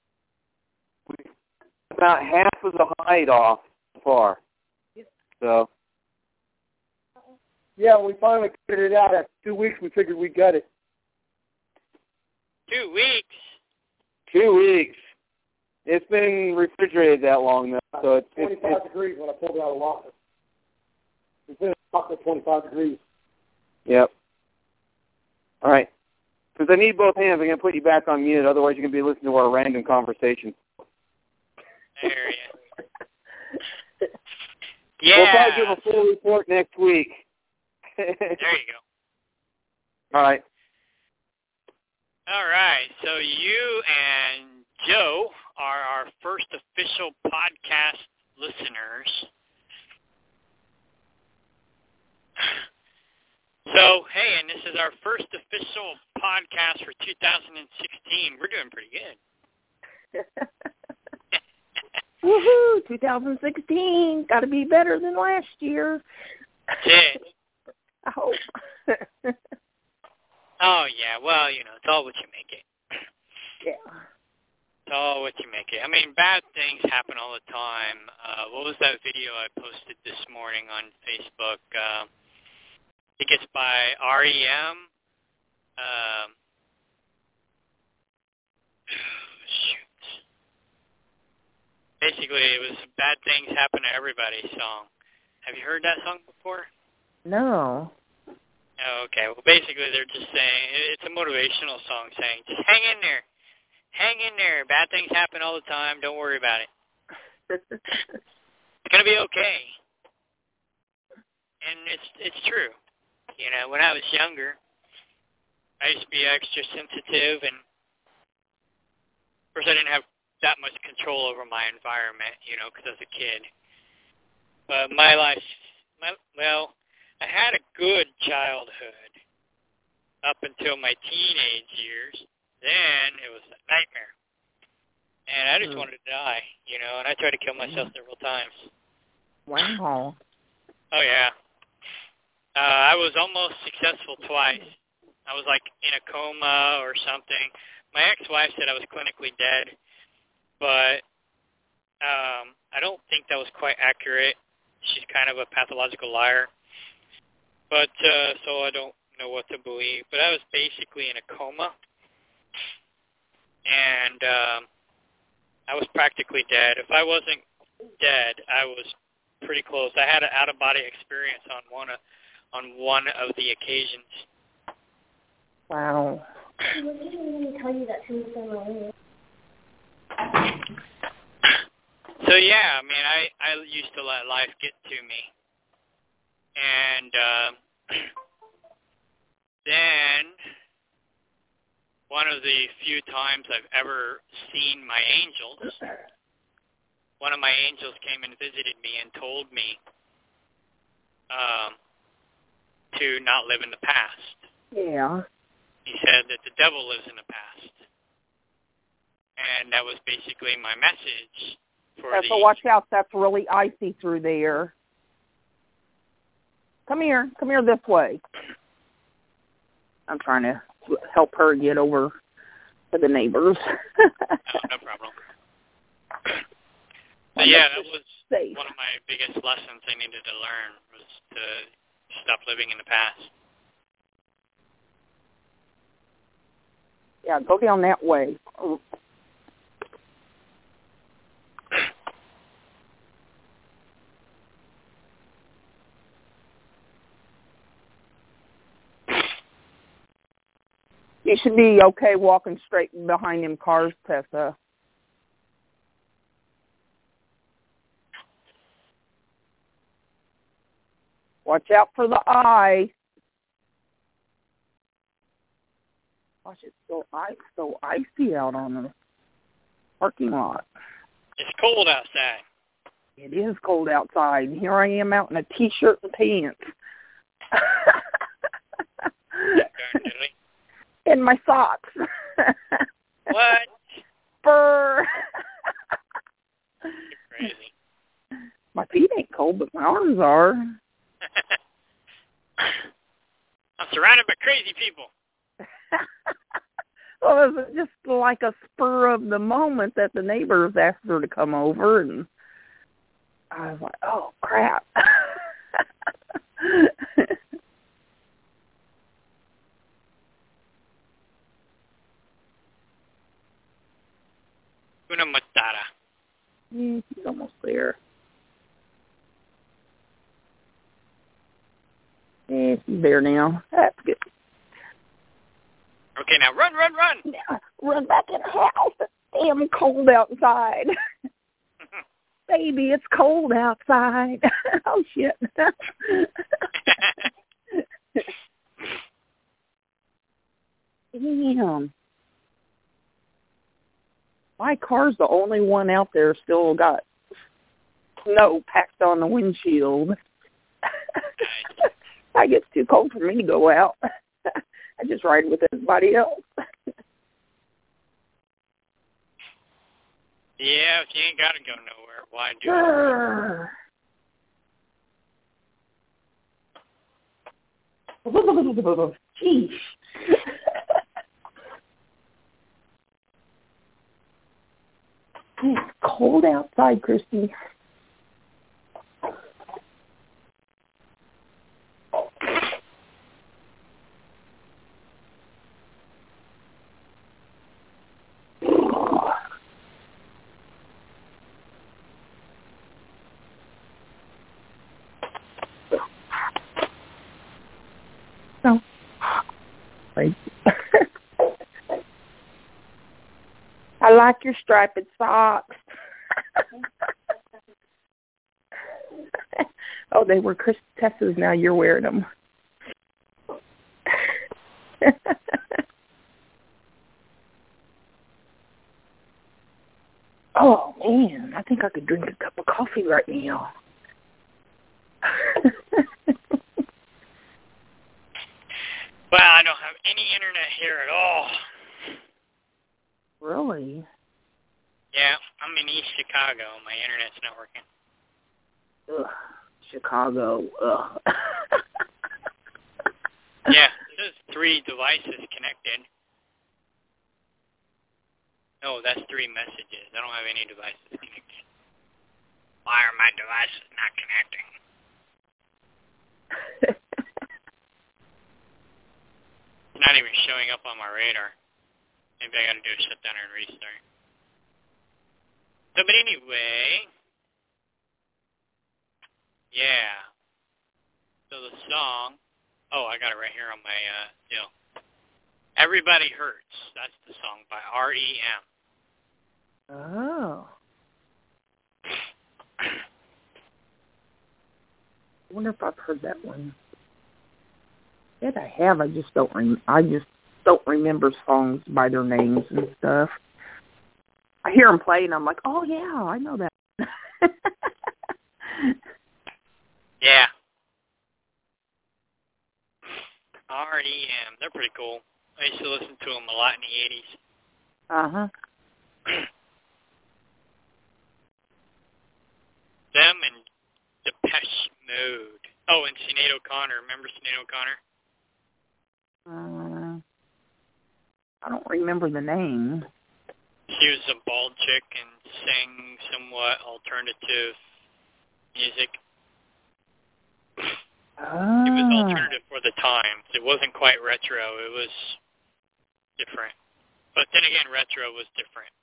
about half of the hide off so far. So. Yeah, we finally figured it out. After two weeks, we figured we got it. Two weeks? Two weeks. It's been refrigerated that long, though. So it's, it's twenty-five it's, degrees when I pulled it out of the locker. It's been locked at twenty-five degrees. Yep. All right. Since I need both hands, I'm going to put you back on mute. Otherwise, you're going to be listening to our random conversation. There you Yeah. We'll probably give a full report next week. There you go. All right. All right. So you and Joe are our first official podcast listeners. So, hey, and this is our first official podcast for two thousand sixteen. We're doing pretty good. Woohoo! two thousand sixteen. Got to be better than last year. That's it. I hope. Oh, yeah. Well, you know, it's all what you make it. Yeah. It's all what you make it. I mean, bad things happen all the time. Uh, what was that video I posted this morning on Facebook? Uh, I think it's by R E M. Um, shoot. Basically, it was Bad Things Happen to Everybody song. Have you heard that song before? No. Oh, okay. Well, basically, they're just saying, it's a motivational song saying, just hang in there. Hang in there. Bad things happen all the time. Don't worry about it. It's going to be okay. And it's it's true. You know, when I was younger, I used to be extra sensitive, and of course, I didn't have that much control over my environment, you know, because I was a kid. But my life, my, well, I had a good childhood up until my teenage years. Then it was a nightmare. And I just mm. wanted to die, you know, and I tried to kill myself several times. Wow. Oh, yeah. Uh, I was almost successful twice. I was like in a coma or something. My ex-wife said I was clinically dead, but um, I don't think that was quite accurate. She's kind of a pathological liar. But uh, so I don't know what to believe. But I was basically in a coma, and um, I was practically dead. If I wasn't dead, I was pretty close. I had an out-of-body experience on one of, on one of the occasions. Wow. So yeah, I mean, I, I used to let life get to me. And uh, then one of the few times I've ever seen my angels, one of my angels came and visited me and told me um, to not live in the past. Yeah. He said that the devil lives in the past. And that was basically my message for yeah, the... So watch out, that's really icy through there. Come here. Come here this way. I'm trying to help her get over to the neighbors. Oh, no problem. So yeah, that was safe. One of my biggest lessons I needed to learn was to stop living in the past. Yeah, go down that way. You should be okay walking straight behind them cars, Tessa. Watch out for the eye. Gosh, it's so ice, so icy out on the parking lot. It's cold outside. It is cold outside. Here I am out in a T-shirt and pants. Apparently. And my socks. What? Fur. You're crazy. My feet ain't cold, but my arms are. I'm surrounded by crazy people. Well, it was just like a spur of the moment that the neighbors asked her to come over, and I was like, oh, crap. Una matata. Mm, he's almost there. Yeah, he's there now. That's good. Okay, now run, run, run. Now, run back in the house. It's damn cold outside. Baby, it's cold outside. Oh, shit. Damn. My car's the only one out there still got snow packed on the windshield. I guess it's too cold for me to go out. I just ride with everybody else. Yeah, if you ain't got to go nowhere, why do it? Jeez. It's cold outside, Christy. No. Right. I like your striped socks. Oh, they were Chris Tessa's. Now you're wearing them. Oh, man. I think I could drink a cup of coffee right now. Well, I don't have any internet here at all. Really? Yeah, I'm in East Chicago. My internet's not working. Ugh, Chicago. Ugh. Yeah, it says three devices connected. No, that's three messages. I don't have any devices connected. Why are my devices not connecting? It's not even showing up on my radar. Maybe I gotta do a shutdown and restart. So, but anyway, yeah. So the song, oh, I got it right here on my uh, deal. Everybody Hurts. That's the song by R E M. Oh. I wonder if I've heard that one. Yes, I have. I just don't. Rem- I just don't remember songs by their names and stuff. I hear them play, and I'm like, oh yeah, I know that. Yeah. R E M. They're pretty cool. I used to listen to them a lot in the eighties. Uh huh. Them and Depeche Mode. Oh, and Sinead O'Connor. Remember Sinead O'Connor? Uh, I don't remember the name. She was a bald chick and sang somewhat alternative music. Ah. It was alternative for the times. It wasn't quite retro. It was different. But then again, retro was different.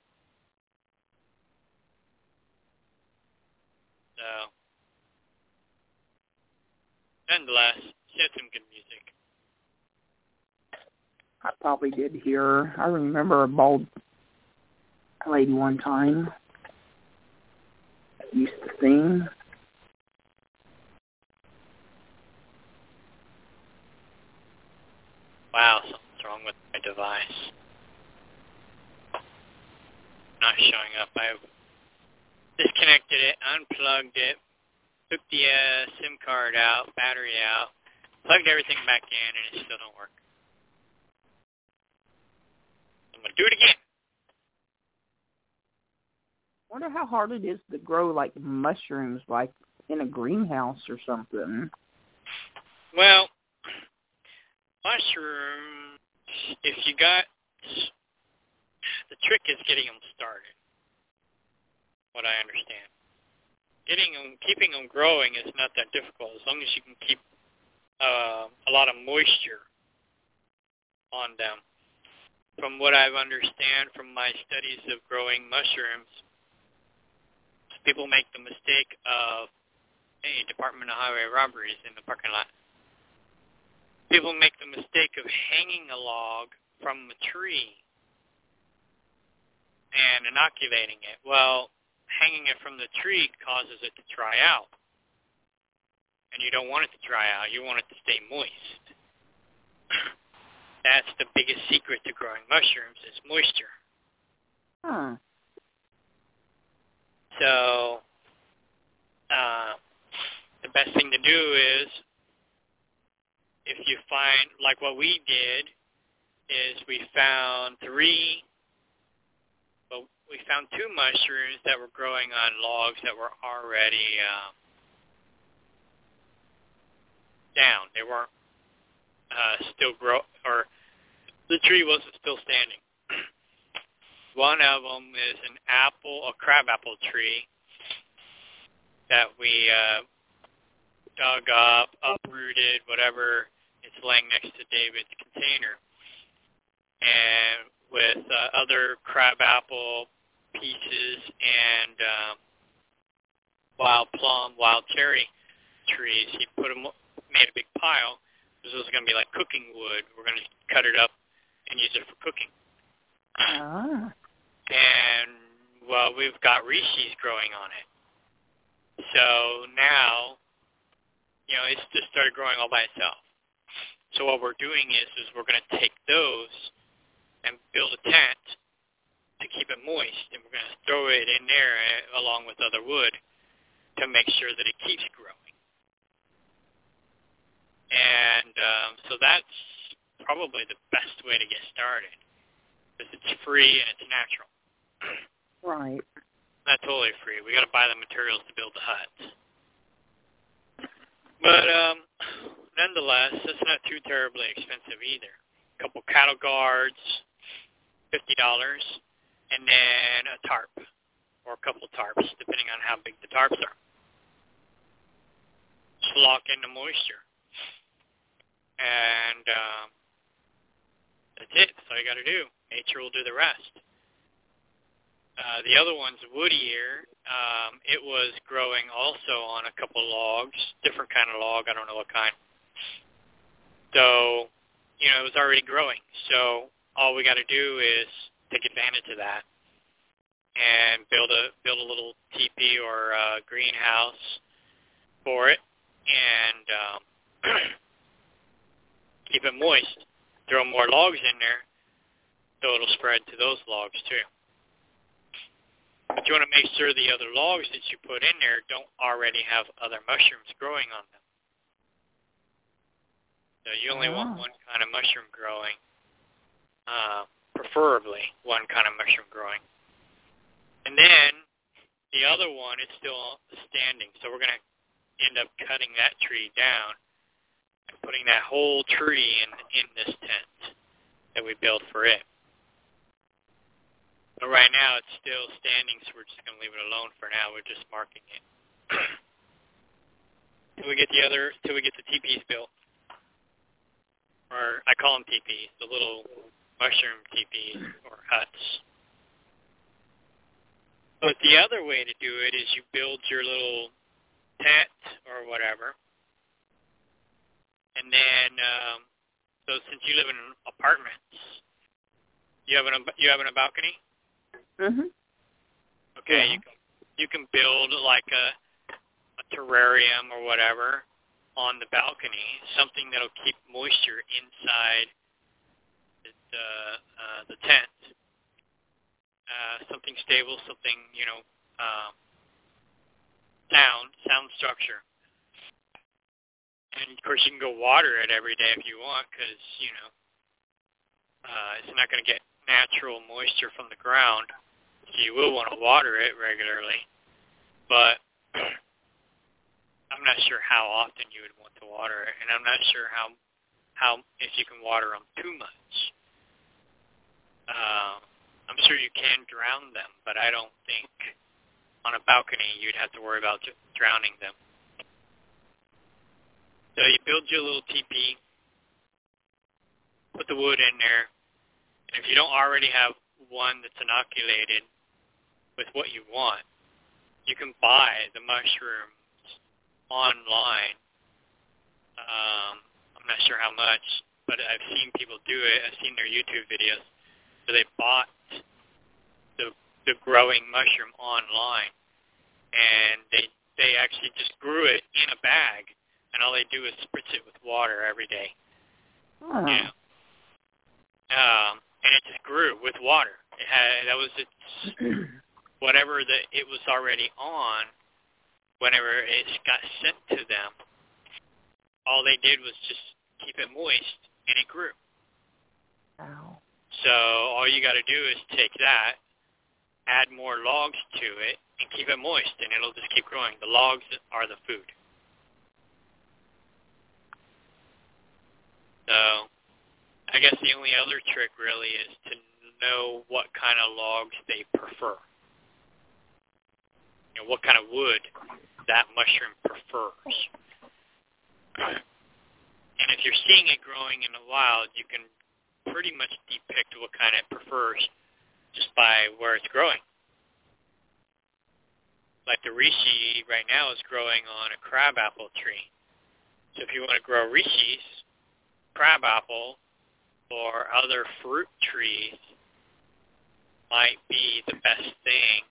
So, nonetheless, she had some good music. I probably did hear her. I remember a bald lady one time that used to sing. Wow, something's wrong with my device. Not showing up. I disconnected it, unplugged it, took the uh, SIM card out, battery out, plugged everything back in, and it still don't work. I'm going to do it again. I wonder how hard it is to grow, like, mushrooms, like, in a greenhouse or something. Well, mushrooms, if you got, the trick is getting them started, what I understand. Getting them, keeping them growing is not that difficult, as long as you can keep uh, a lot of moisture on them. From what I understand from my studies of growing mushrooms, people make the mistake of, hey, Department of Highway Robberies in the parking lot. People make the mistake of hanging a log from a tree and inoculating it. Well, hanging it from the tree causes it to dry out. And you don't want it to dry out. You want it to stay moist. That's the biggest secret to growing mushrooms is moisture. Huh. So, uh, the best thing to do is, if you find, like what we did, is we found three, well, we found two mushrooms that were growing on logs that were already uh, down. They weren't uh, still grow, or the tree wasn't still standing. One of them is an apple, a crabapple tree that we uh, dug up, uprooted, whatever. It's laying next to David's container. And with uh, other crabapple pieces and um, wild plum, wild cherry trees, he put them, made a big pile. This was going to be like cooking wood. We're going to cut it up and use it for cooking. Ah. And, well, we've got rishis growing on it. So now, you know, it's just started growing all by itself. So what we're doing is, is we're going to take those and build a tent to keep it moist, and we're going to throw it in there along with other wood to make sure that it keeps growing. And um, so that's probably the best way to get started, because it's free and it's natural. Right. Not totally free. We got to buy the materials to build the huts. But um, nonetheless, it's not too terribly expensive either. A couple cattle guards, fifty dollars, and then a tarp, or a couple tarps, depending on how big the tarps are. Just lock in the moisture. And um, that's it. That's all you got to do. Nature will do the rest. Uh, the other one's woodier. Um, it was growing also on a couple logs, different kind of log. I don't know what kind. So, you know, it was already growing. So all we got to do is take advantage of that and build a build a little teepee or a greenhouse for it, and um, keep it moist. Throw more logs in there, so it'll spread to those logs too. But you want to make sure the other logs that you put in there don't already have other mushrooms growing on them. So you only oh. want one kind of mushroom growing, uh, preferably one kind of mushroom growing. And then the other one is still standing, so we're going to end up cutting that tree down and putting that whole tree in, in this tent that we built for it. But right now it's still standing, so we're just going to leave it alone for now. We're just marking it. Till we get the other, till we get the teepees built. Or I call them teepees, the little mushroom teepees or huts. But the other way to do it is you build your little tent or whatever. And then, um, so since you live in apartments, you have an you have an balcony? Mhm. Okay, Yeah. you can you can build like a a terrarium or whatever on the balcony, something that'll keep moisture inside the uh, the tent. Uh, something stable, something you know, um, sound sound structure. And of course, you can go water it every day if you want, because you know uh, it's not going to get natural moisture from the ground. So you will want to water it regularly, but I'm not sure how often you would want to water it, and I'm not sure how how if you can water them too much. Uh, I'm sure you can drown them, but I don't think on a balcony you'd have to worry about drowning them. So you build your little teepee, put the wood in there, and if you don't already have one that's inoculated with what you want, you can buy the mushrooms online. Um, I'm not sure how much, but I've seen people do it. I've seen their YouTube videos. So they bought the the growing mushroom online, and they they actually just grew it in a bag, and all they do is spritz it with water every day. Oh. You know? Um, and it just grew with water. It had that was its whatever that it was already on. Whenever it got sent to them, all they did was just keep it moist, and it grew. Wow. So all you got to do is take that, add more logs to it, and keep it moist, and it'll just keep growing. The logs are the food. So I guess the only other trick really is to know what kind of logs they prefer. You know, what kind of wood that mushroom prefers. And if you're seeing it growing in the wild, you can pretty much depict what kind it prefers just by where it's growing. Like the reishi right now is growing on a crabapple tree. So if you want to grow reishis, crabapple, or other fruit trees might be the best thing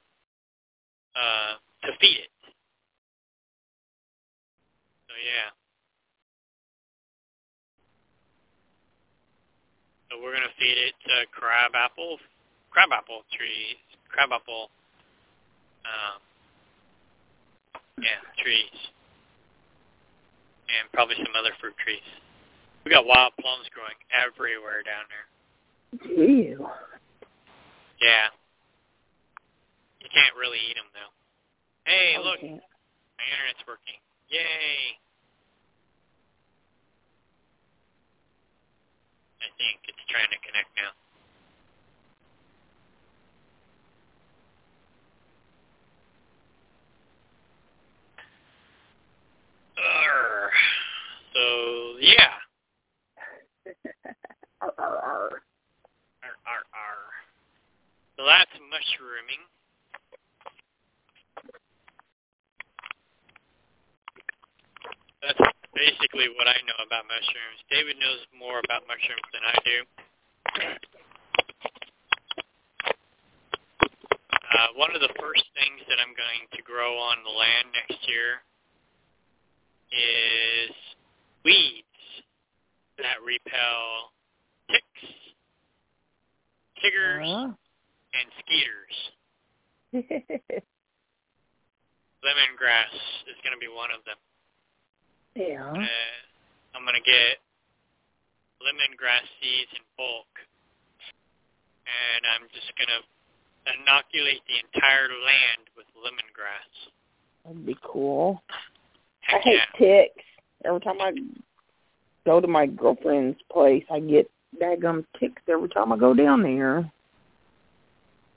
uh, to feed it. So yeah. So we're gonna feed it uh, crabapple, crabapple trees, crabapple, um, yeah, trees, and probably some other fruit trees. We got wild plums growing everywhere down there. Ew. Yeah. You can't really eat them though. Hey, Okay. look, my internet's working. Yay! I think it's trying to connect now. Arr. So, yeah. Arr, arr, arr. Arr, arr, arr. So that's mushrooming. That's basically what I know about mushrooms. David knows more about mushrooms than I do. Uh, one of the first things that I'm going to grow on the land next year is weeds that repel ticks, tigers, Uh. and skeeters. Lemongrass is going to be one of them. Yeah. Uh, I'm going to get lemongrass seeds in bulk, and I'm just going to inoculate the entire land with lemongrass. That'd be cool. Heck I hate yeah. ticks. Every time I go to my girlfriend's place, I get daggum ticks every time I go down there.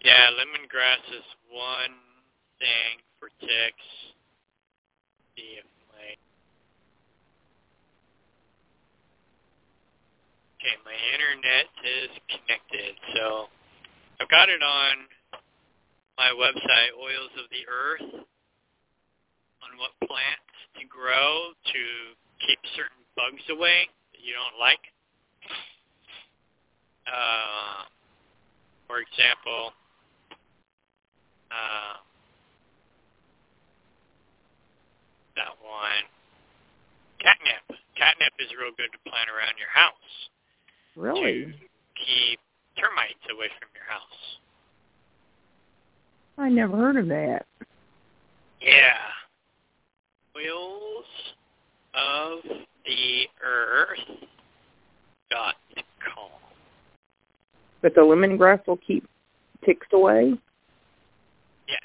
Yeah, lemongrass is one thing for ticks. See if my okay, my internet is connected, so I've got it on my website, Oils of the Earth, on what plants to grow to keep certain bugs away that you don't like. Uh, for example, uh, that one, catnip. Catnip is real good to plant around your house. Really? To keep termites away from your house. I never heard of that. Yeah. Oils of the Earth dot com. But the lemongrass will keep ticks away? Yes.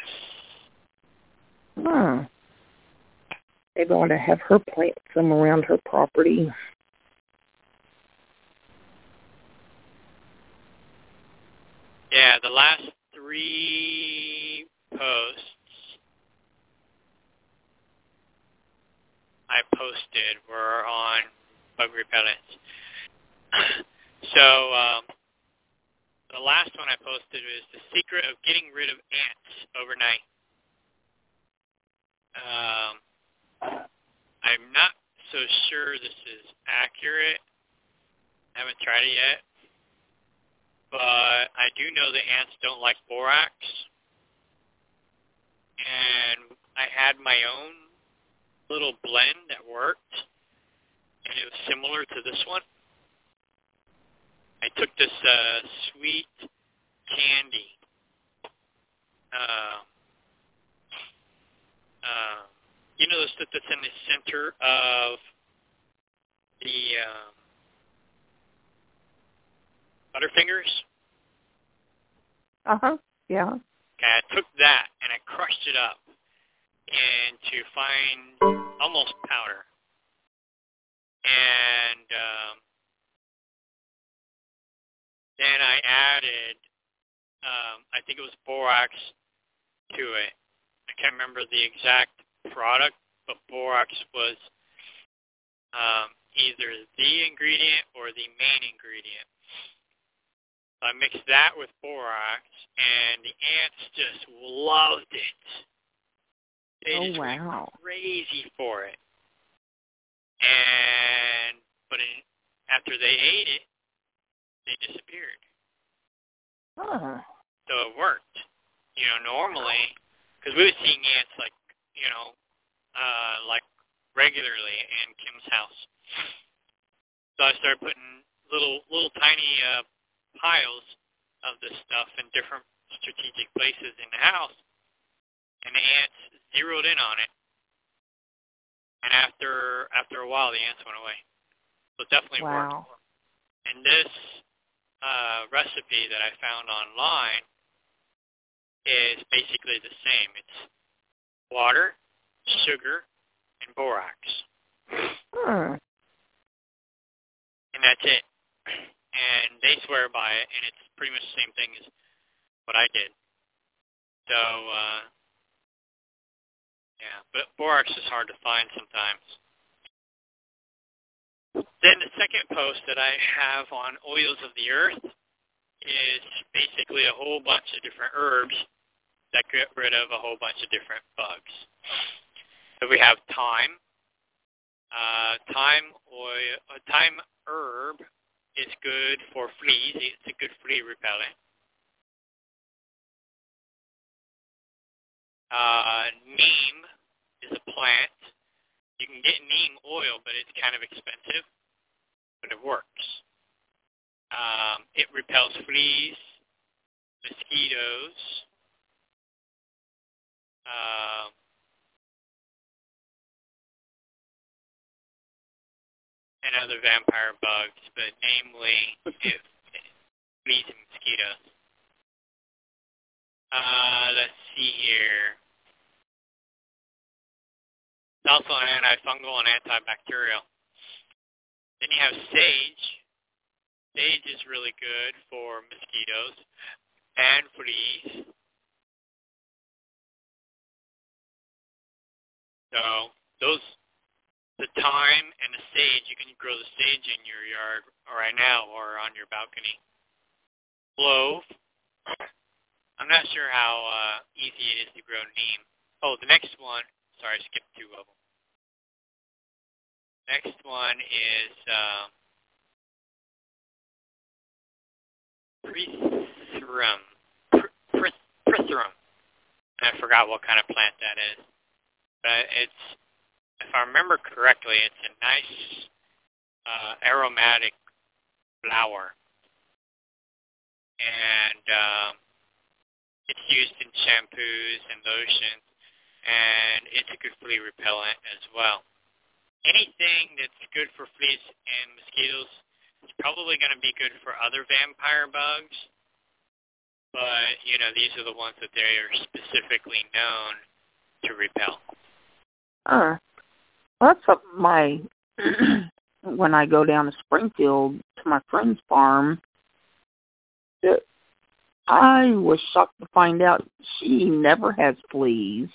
Huh. Maybe I ought to have her plant some around her property. Yeah, the last three posts I posted were on bug repellents. So um, the last one I posted was the secret of getting rid of ants overnight. Um, I'm not so sure this is accurate. I haven't tried it yet. But I do know the ants don't like borax. And I had my own little blend that worked. And it was similar to this one. I took this uh, sweet candy. Uh, uh, you know the stuff that's in the center of the uh, Butterfingers? Uh-huh, yeah. Okay, I took that and I crushed it up into fine, almost powder. And um, then I added, um, I think it was borax to it. I can't remember the exact product, but borax was um, either the ingredient or the main ingredient. I mixed that with borax, and the ants just loved it. They Oh, just wow. went crazy for it. And but in, after they ate it, they disappeared. Huh. So it worked. You know, normally, because we were seeing ants like, you know, uh, like regularly in Kim's house. So I started putting little, little tiny uh, piles of this stuff in different strategic places in the house, and the ants zeroed in on it. And after after a while, the ants went away. So it definitely Wow. worked. And this uh, recipe that I found online is basically the same. It's water, sugar, and borax. Huh. And that's it. And they swear by it, and it's pretty much the same thing as what I did. So, uh, yeah, but borax is hard to find sometimes. Then the second post that I have on Oils of the Earth is basically a whole bunch of different herbs that get rid of a whole bunch of different bugs. So we have thyme. Uh, thyme oil, uh, thyme herb is good for fleas. It's a good flea repellent. Uh, neem is a plant. You can get neem oil, but it's kind of expensive, but it works. Um, it repels fleas, mosquitoes, um, and other vampire bugs, but namely it, fleas and mosquitoes. Uh, let's see here. It's also an antifungal and antibacterial. Then you have sage. Sage is really good for mosquitoes. and fleas. So those, the thyme and the sage, you can grow the sage in your yard right now or on your balcony. Clove. I'm not sure how uh, easy it is to grow neem. Oh, the next one. Sorry, I skipped two of them. Next one is um, Prithurum. Prithurum. I forgot what kind of plant that is. But it's, if I remember correctly, it's a nice uh, aromatic flower. And um, it's used in shampoos and lotions, and it's a good flea repellent as well. Anything that's good for fleas and mosquitoes is probably going to be good for other vampire bugs, but, you know, these are the ones that they are specifically known to repel. Uh, well, that's up my, when I go down to Springfield to my friend's farm, it, I was shocked to find out she never has fleas.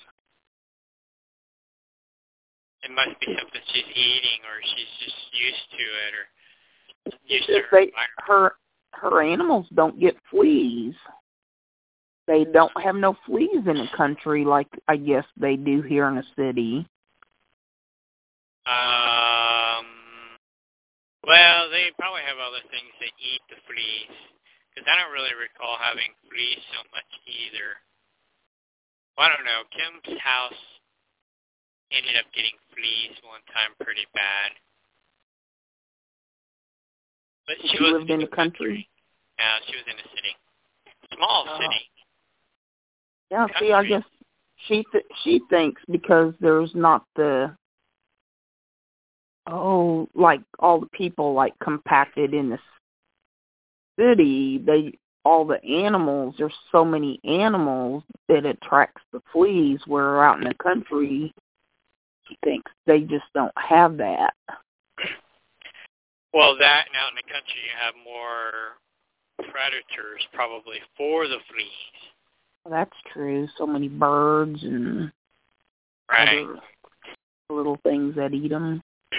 It must be something she's eating, or she's just used to it, or used to If her they, her, her animals don't get fleas. They don't have no fleas in the country like I guess they do here in the city. Um, well, they probably have other things that eat the fleas, because I don't really recall having fleas so much either. Well, I don't know. Kim's house ended up getting fleas one time pretty bad. But she, she lived in the country? country. Yeah, she was in the city. Small oh. city. Yeah, country. see, I guess she th- she thinks because there's not the, oh, like all the people like compacted in the city, they all the animals, there's so many animals that attracts the fleas, where out in the country, she thinks they just don't have that. Well, that, and out in the country you have more predators probably for the fleas. Well, that's true. So many birds and right. other little things that eat them.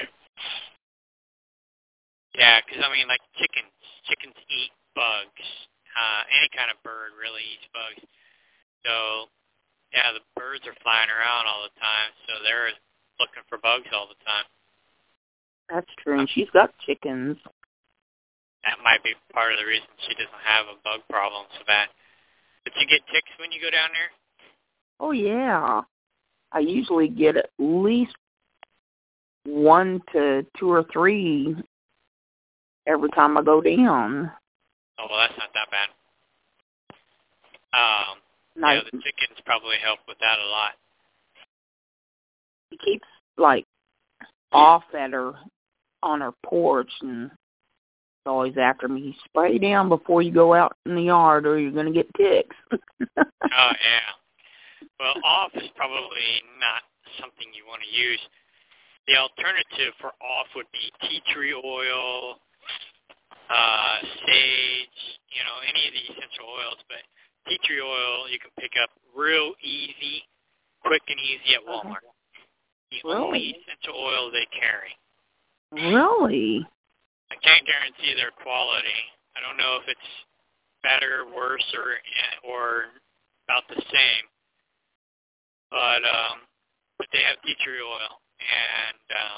Yeah, because, I mean, like chickens. Chickens eat bugs. Uh, any kind of bird really eats bugs. So, yeah, the birds are flying around all the time, so they're looking for bugs all the time. That's true, and she's got chickens. That might be part of the reason she doesn't have a bug problem so bad. But you get ticks when you go down there? Oh, yeah. I usually get at least one to two or three every time I go down. Oh, well, that's not that bad. Um, nice. Yeah, the chickens probably help with that a lot. He keeps, like, off at her, on her porch, and he's always after me. Spray down before you go out in the yard, or you're going to get ticks. Oh, yeah. Well, off is probably not something you want to use. The alternative for off would be tea tree oil, uh, sage, you know, any of the essential oils. But tea tree oil you can pick up real easy, quick and easy at Walmart. The Really? only essential oil they carry. Really? I can't guarantee their quality. I don't know if it's better, worse, or or about the same. But um, but they have tea tree oil, and um,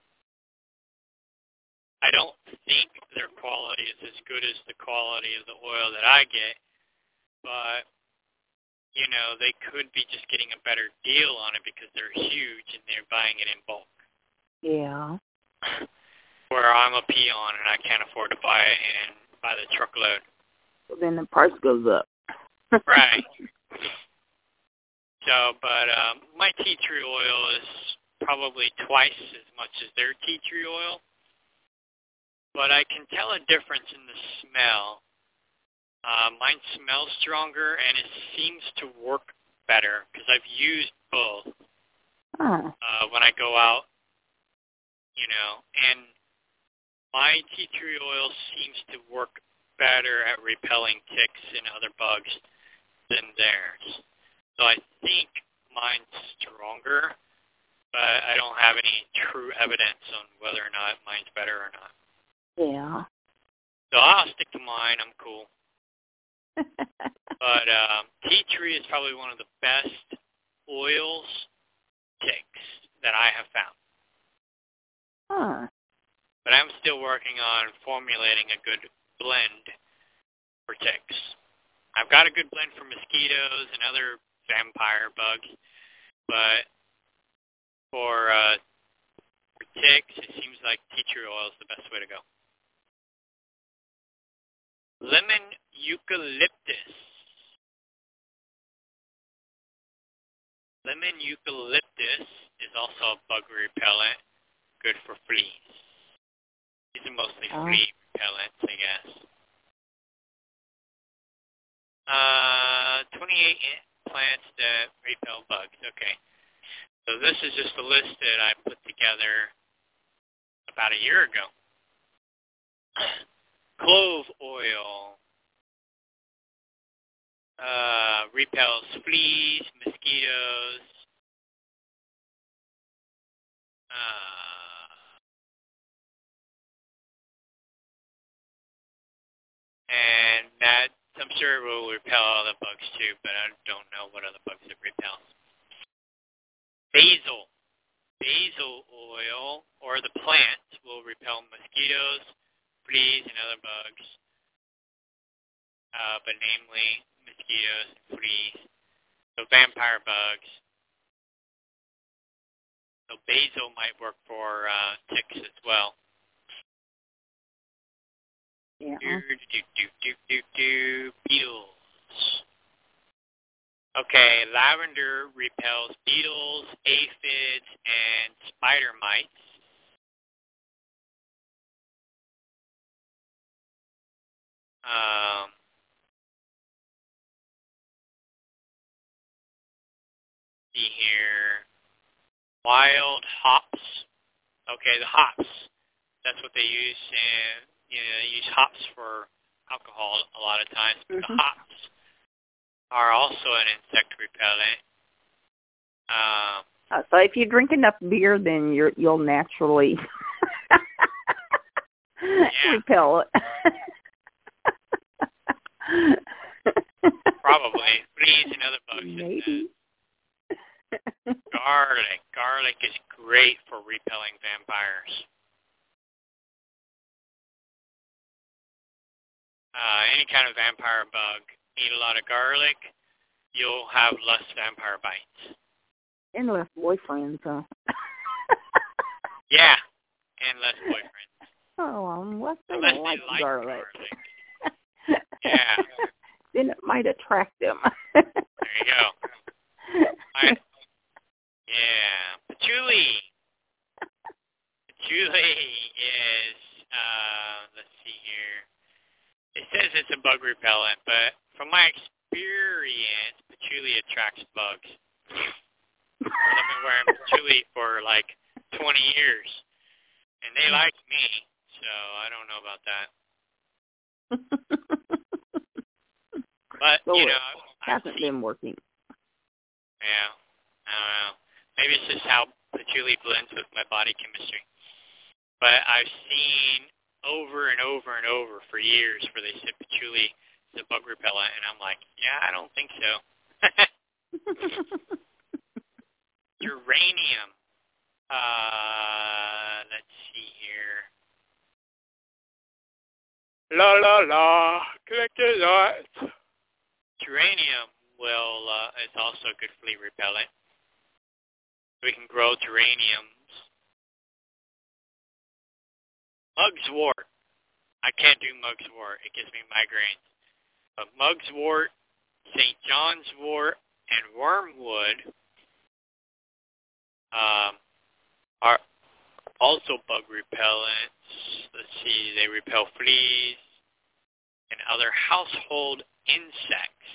I don't think their quality is as good as the quality of the oil that I get. But you know, they could be just getting a better deal on it because they're huge and they're buying it in bulk. Yeah. Where I'm a peon and I can't afford to buy it and buy the truckload. Well, then the price goes up. Right. So, but um, my tea tree oil is probably twice as much as their tea tree oil. But I can tell a difference in the smell. Uh, mine smells stronger, and it seems to work better because I've used both Oh. uh, when I go out, you know. And my tea tree oil seems to work better at repelling ticks and other bugs than theirs. So I think mine's stronger, but I don't have any true evidence on whether or not mine's better or not. Yeah. So I'll stick to mine. I'm cool. But um, tea tree is probably one of the best oils ticks that I have found. Huh. But I'm still working on formulating a good blend for ticks. I've got a good blend for mosquitoes and other vampire bugs, but for, uh, for ticks, it seems like tea tree oil is the best way to go. Lemon eucalyptus. Lemon eucalyptus is also a bug repellent, good for fleas. These are mostly Oh. flea repellents, I guess. Uh, twenty-eight plants that repel bugs. Okay. So this is just a list that I put together about a year ago. Clove oil uh, repels fleas, mosquitoes, uh, and that I'm sure it will repel other bugs too, but I don't know what other bugs it repels. Basil. Basil oil, or the plant, will repel mosquitoes, fleas, and other bugs, uh, but namely mosquitoes and fleas. So vampire bugs. So basil might work for uh, ticks as well. Yeah. Do, do, do, do, do, do, beetles. Okay, lavender repels beetles, aphids, and spider mites. Um, see here. Wild hops. Okay, the hops. That's what they use. In, you know, they use hops for alcohol a lot of times. But Mm-hmm. the hops are also an insect repellent. Um, Uh, so if you drink enough beer, then you're you'll naturally repel it. Probably. Fleas and other bugs. Maybe. Garlic. Garlic is great for repelling vampires. Uh, any kind of vampire bug, eat a lot of garlic, you'll have less vampire bites. And less boyfriends, huh? Yeah, and less boyfriends. Oh, unless they Unless don't they like, like garlic. garlic. Yeah. Then it might attract them. There you go. I, yeah. Patchouli. Patchouli is, uh, let's see here. It says it's a bug repellent, but from my experience, patchouli attracts bugs. I've been wearing patchouli for like twenty years, and they like me, so I don't know about that. But, so you it know, hasn't I've seen, been working. yeah, I don't know. Maybe it's just how patchouli blends with my body chemistry. But I've seen over and over and over for years where they said patchouli is a bug repellent, and I'm like, yeah, I don't think so. Geranium. Uh, let's see here. La la la, collect a lot. Geranium will uh, is also a good flea repellent. We can grow geraniums. Mugwort. I can't do mugwort. It gives me migraines. But mugwort, Saint John's wort, and wormwood um, are also bug repellents. Let's see, they repel fleas and other household insects.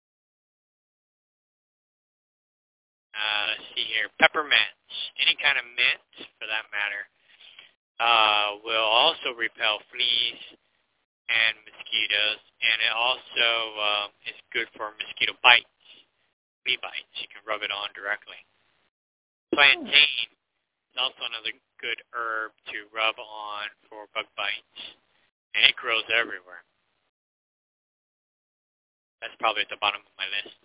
Uh, let's see here, peppermint, any kind of mint for that matter, uh, will also repel fleas and mosquitoes, and it also uh, is good for mosquito bites, flea bites. You can rub it on directly. Plantain is also another good herb to rub on for bug bites, and it grows everywhere. That's probably at the bottom of my list.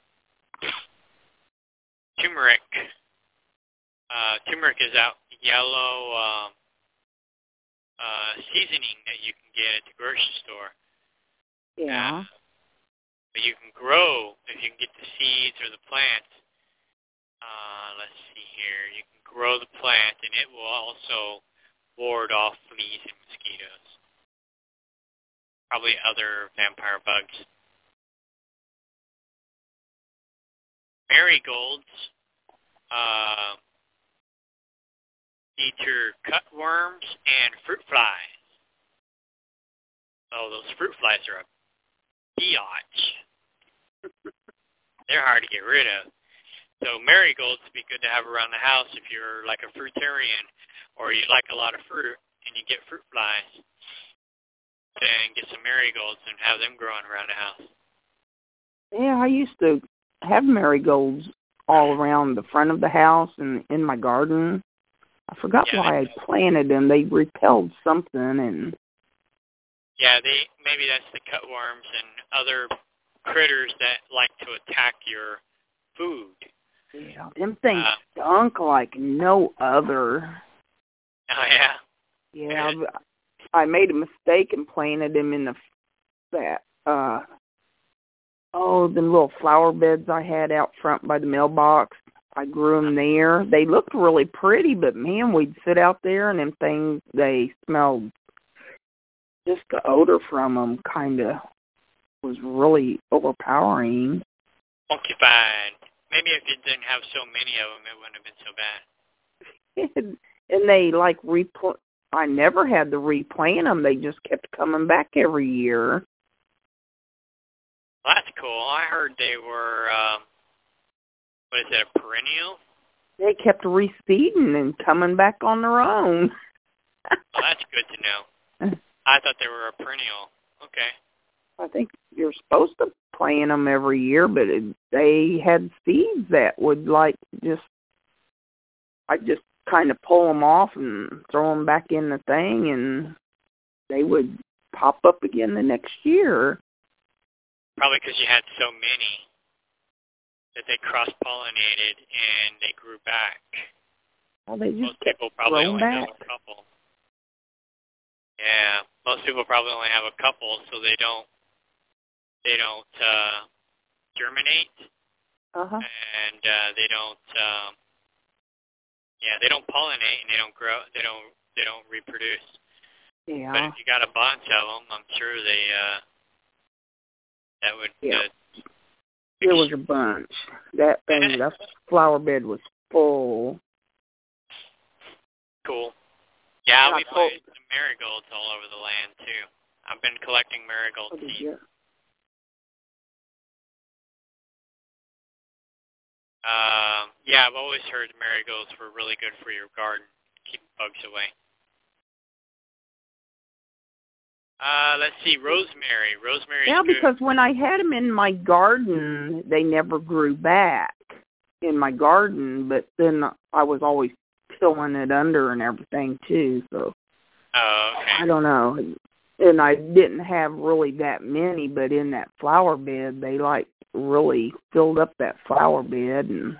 Turmeric. Uh, turmeric is out yellow um, uh, seasoning that you can get at the grocery store. Yeah. Uh, but you can grow, if you can get the seeds or the plants. Uh, let's see here. You can grow the plant, and it will also ward off fleas and mosquitoes. Probably other vampire bugs. Marigolds uh, deter cutworms and fruit flies. Oh, those fruit flies are a biatch. They're hard to get rid of. So marigolds would be good to have around the house if you're like a fruitarian or you like a lot of fruit and you get fruit flies. Then get some marigolds and have them growing around the house. Yeah, I used to have marigolds all around the front of the house and in my garden. I forgot yeah, why I planted them. They repelled something, and yeah, they maybe that's the cutworms and other critters that like to attack your food. Yeah, them things uh, stunk like no other. Oh yeah. Yeah, I made a mistake and planted them in the that uh oh, them little flower beds I had out front by the mailbox. I grew them there. They looked really pretty, but man, we'd sit out there and them things, they smelled, just the odor from them kind of was really overpowering. Funky fine. Maybe if you didn't have so many of them, it wouldn't have been so bad. and, and they like repl- I never had to replant them. They just kept coming back every year. Well, that's cool. I heard they were, um, what is it, a perennial? They kept reseeding and coming back on their own. Well, that's good to know. I thought they were a perennial. Okay. I think you're supposed to plant them every year, but it, they had seeds that would like just, I just kind of pull them off and throw them back in the thing, and they would pop up again the next year. Probably because you had so many that they cross-pollinated and they grew back. Well, they just most people probably only back. have a couple. Yeah, most people probably only have a couple, so they don't they don't uh, germinate, uh-huh. and uh, they don't um, yeah they don't pollinate and they don't grow they don't they don't reproduce. Yeah. But if you got a bunch of them, I'm sure they uh, that would. Yeah. Uh, There was a bunch. That thing, that flower bed was full. Cool. Yeah, I'll And be I told- planting some marigolds all over the land too. I've been collecting marigold Oh, did seeds. you? Um, yeah, I've always heard marigolds were really good for your garden, keep bugs away. Uh, let's see, rosemary. Rosemary. Yeah, is good. because when I had them in my garden, they never grew back in my garden, but then I was always tilling it under and everything too, so Oh, okay. I don't know. And I didn't have really that many, but in that flower bed, they like really filled up that flower bed. And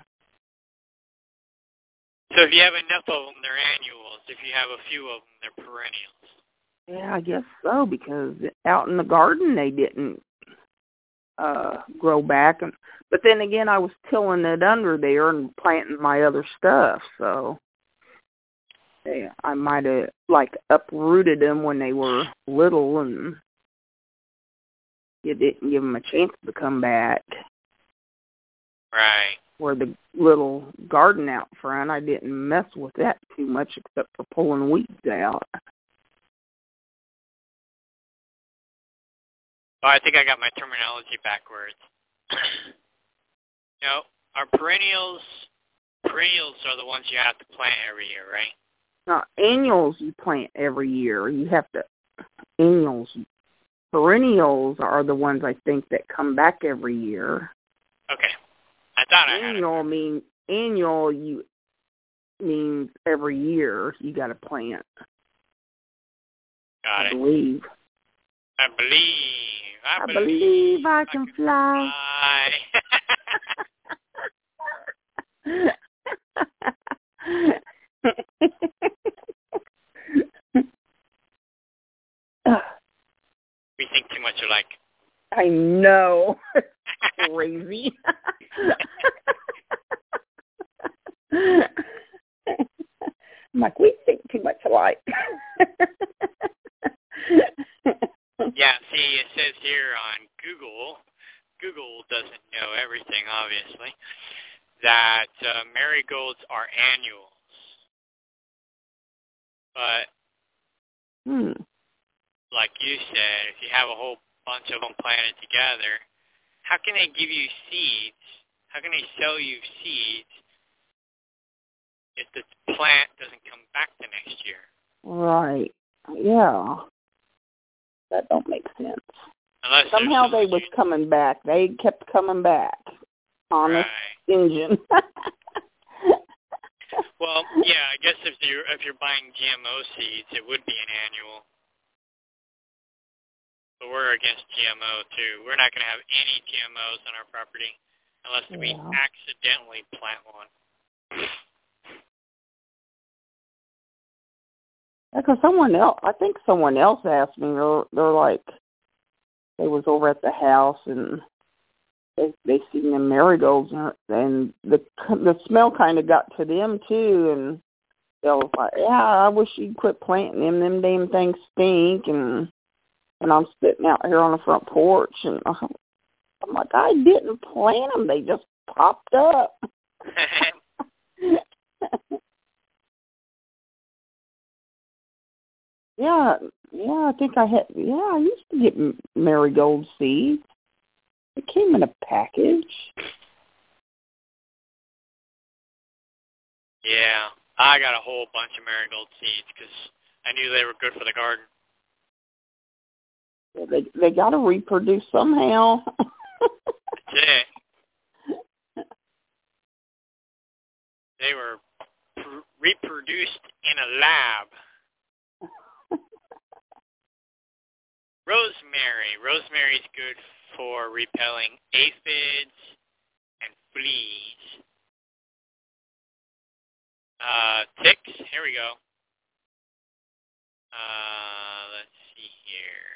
So if you have enough of them, they're annuals. If you have a few of them, they're perennials. yeah, I guess so, because out in the garden they didn't uh grow back. And but then again, I was tilling it under there and planting my other stuff, so yeah, I might have like uprooted them when they were little, and you didn't give them a chance to come back. Right. Where the little garden out front, I didn't mess with that too much except for pulling weeds out. Oh, I think I got my terminology backwards. You know, our perennials, perennials are the ones you have to plant every year, right? Now, annuals you plant every year. You have to, annuals perennials are the ones I think that come back every year. Okay. I thought I had it. Annual mean annual you means every year you got to plant. Got I it. believe. I believe. I, I believe, believe I I can can fly. We think too much alike. I know. Crazy. I'm like, we think too much alike. Yeah, see, it says here on Google, Google doesn't know everything, obviously, that uh, marigolds are annuals. But, hmm. like you said, if you have a whole bunch of them planted together, how can they give you seeds? How can they sell you seeds if the plant doesn't come back the next year? Right. Yeah. That don't make sense. Unless somehow they was you... coming back. They kept coming back. Honest right. engine. Well, yeah, I guess if you're if you're buying G M O seeds, it would be an annual. But we're against G M O too. We're not going to have any G M Os on our property unless yeah. we accidentally plant one. Because someone else, I think someone else asked me. They're, they're like, they was over at the house and they they seen the marigolds and, and the the smell kind of got to them too. And they was like, yeah, I wish you'd quit planting them. Them damn things stink. And and I'm sitting out here on the front porch and I'm like, I didn't plant them. They just popped up. Yeah, yeah, I think I had, yeah, I used to get marigold seeds. It came in a package. Yeah, I got a whole bunch of marigold seeds because I knew they were good for the garden. Well, they they got to reproduce somehow. That's it. They were pr- reproduced in a lab. Rosemary. Rosemary is good for repelling aphids and fleas. Uh, ticks. Here we go. Uh, let's see here.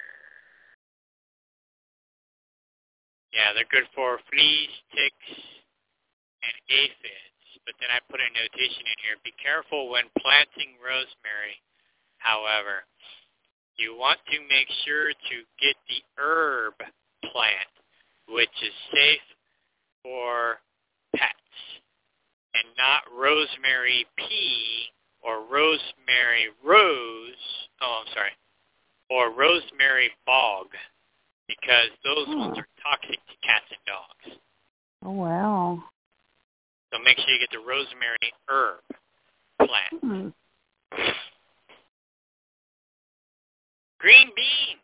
Yeah, they're good for fleas, ticks, and aphids. But then I put a notation in here. Be careful when planting rosemary, however. You want to make sure to get the herb plant, which is safe for pets, and not rosemary pea or rosemary rose, oh, I'm sorry, or rosemary bog, because those oh. ones are toxic to cats and dogs. Oh, wow. So make sure you get the rosemary herb plant. Hmm. Green beans.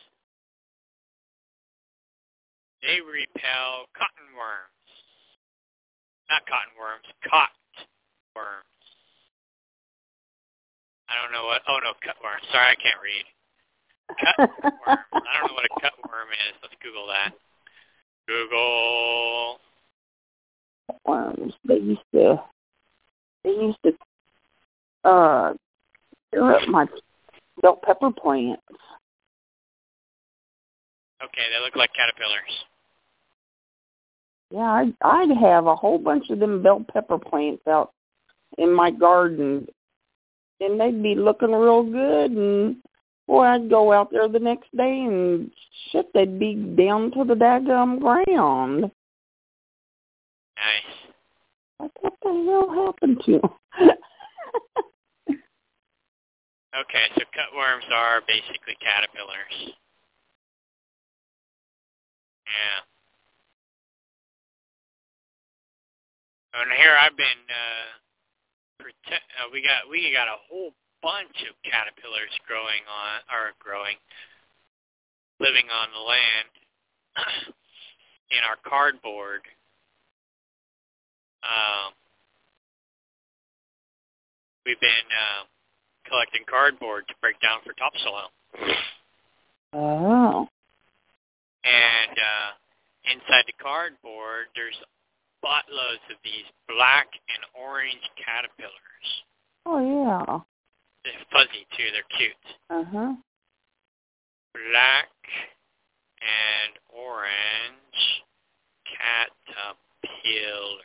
They repel cottonworms. Not cottonworms, cotworms. I don't know what, oh no, cutworms. Sorry, I can't read. Cutworms. I don't know what a cutworm is. Let's Google that. Google. Worms. They used to, they used to, uh, tear up my bell pepper plants. Okay, they look like caterpillars. Yeah, I'd, I'd have a whole bunch of them bell pepper plants out in my garden, and they'd be looking real good, and boy, I'd go out there the next day, and shit, they'd be down to the daggum ground. Nice. Like, what the hell happened to them? Okay, so cutworms are basically caterpillars. Yeah. And here I've been, uh, protect, uh, we got, we got a whole bunch of caterpillars growing on, or growing, living on the land in our cardboard. Um, we've been uh, collecting cardboard to break down for topsoil. Oh. And uh, inside the cardboard, there's buttloads of these black and orange caterpillars. Oh, yeah. They're fuzzy, too. They're cute. Uh-huh. Black and orange caterpillars.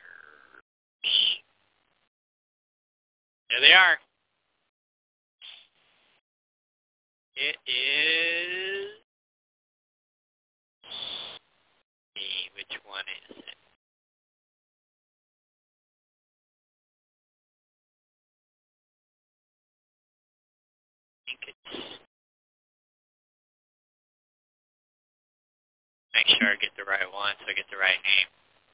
There they are. It is... Let's see, which one is it? I think it's... Make sure I get the right one so I get the right name.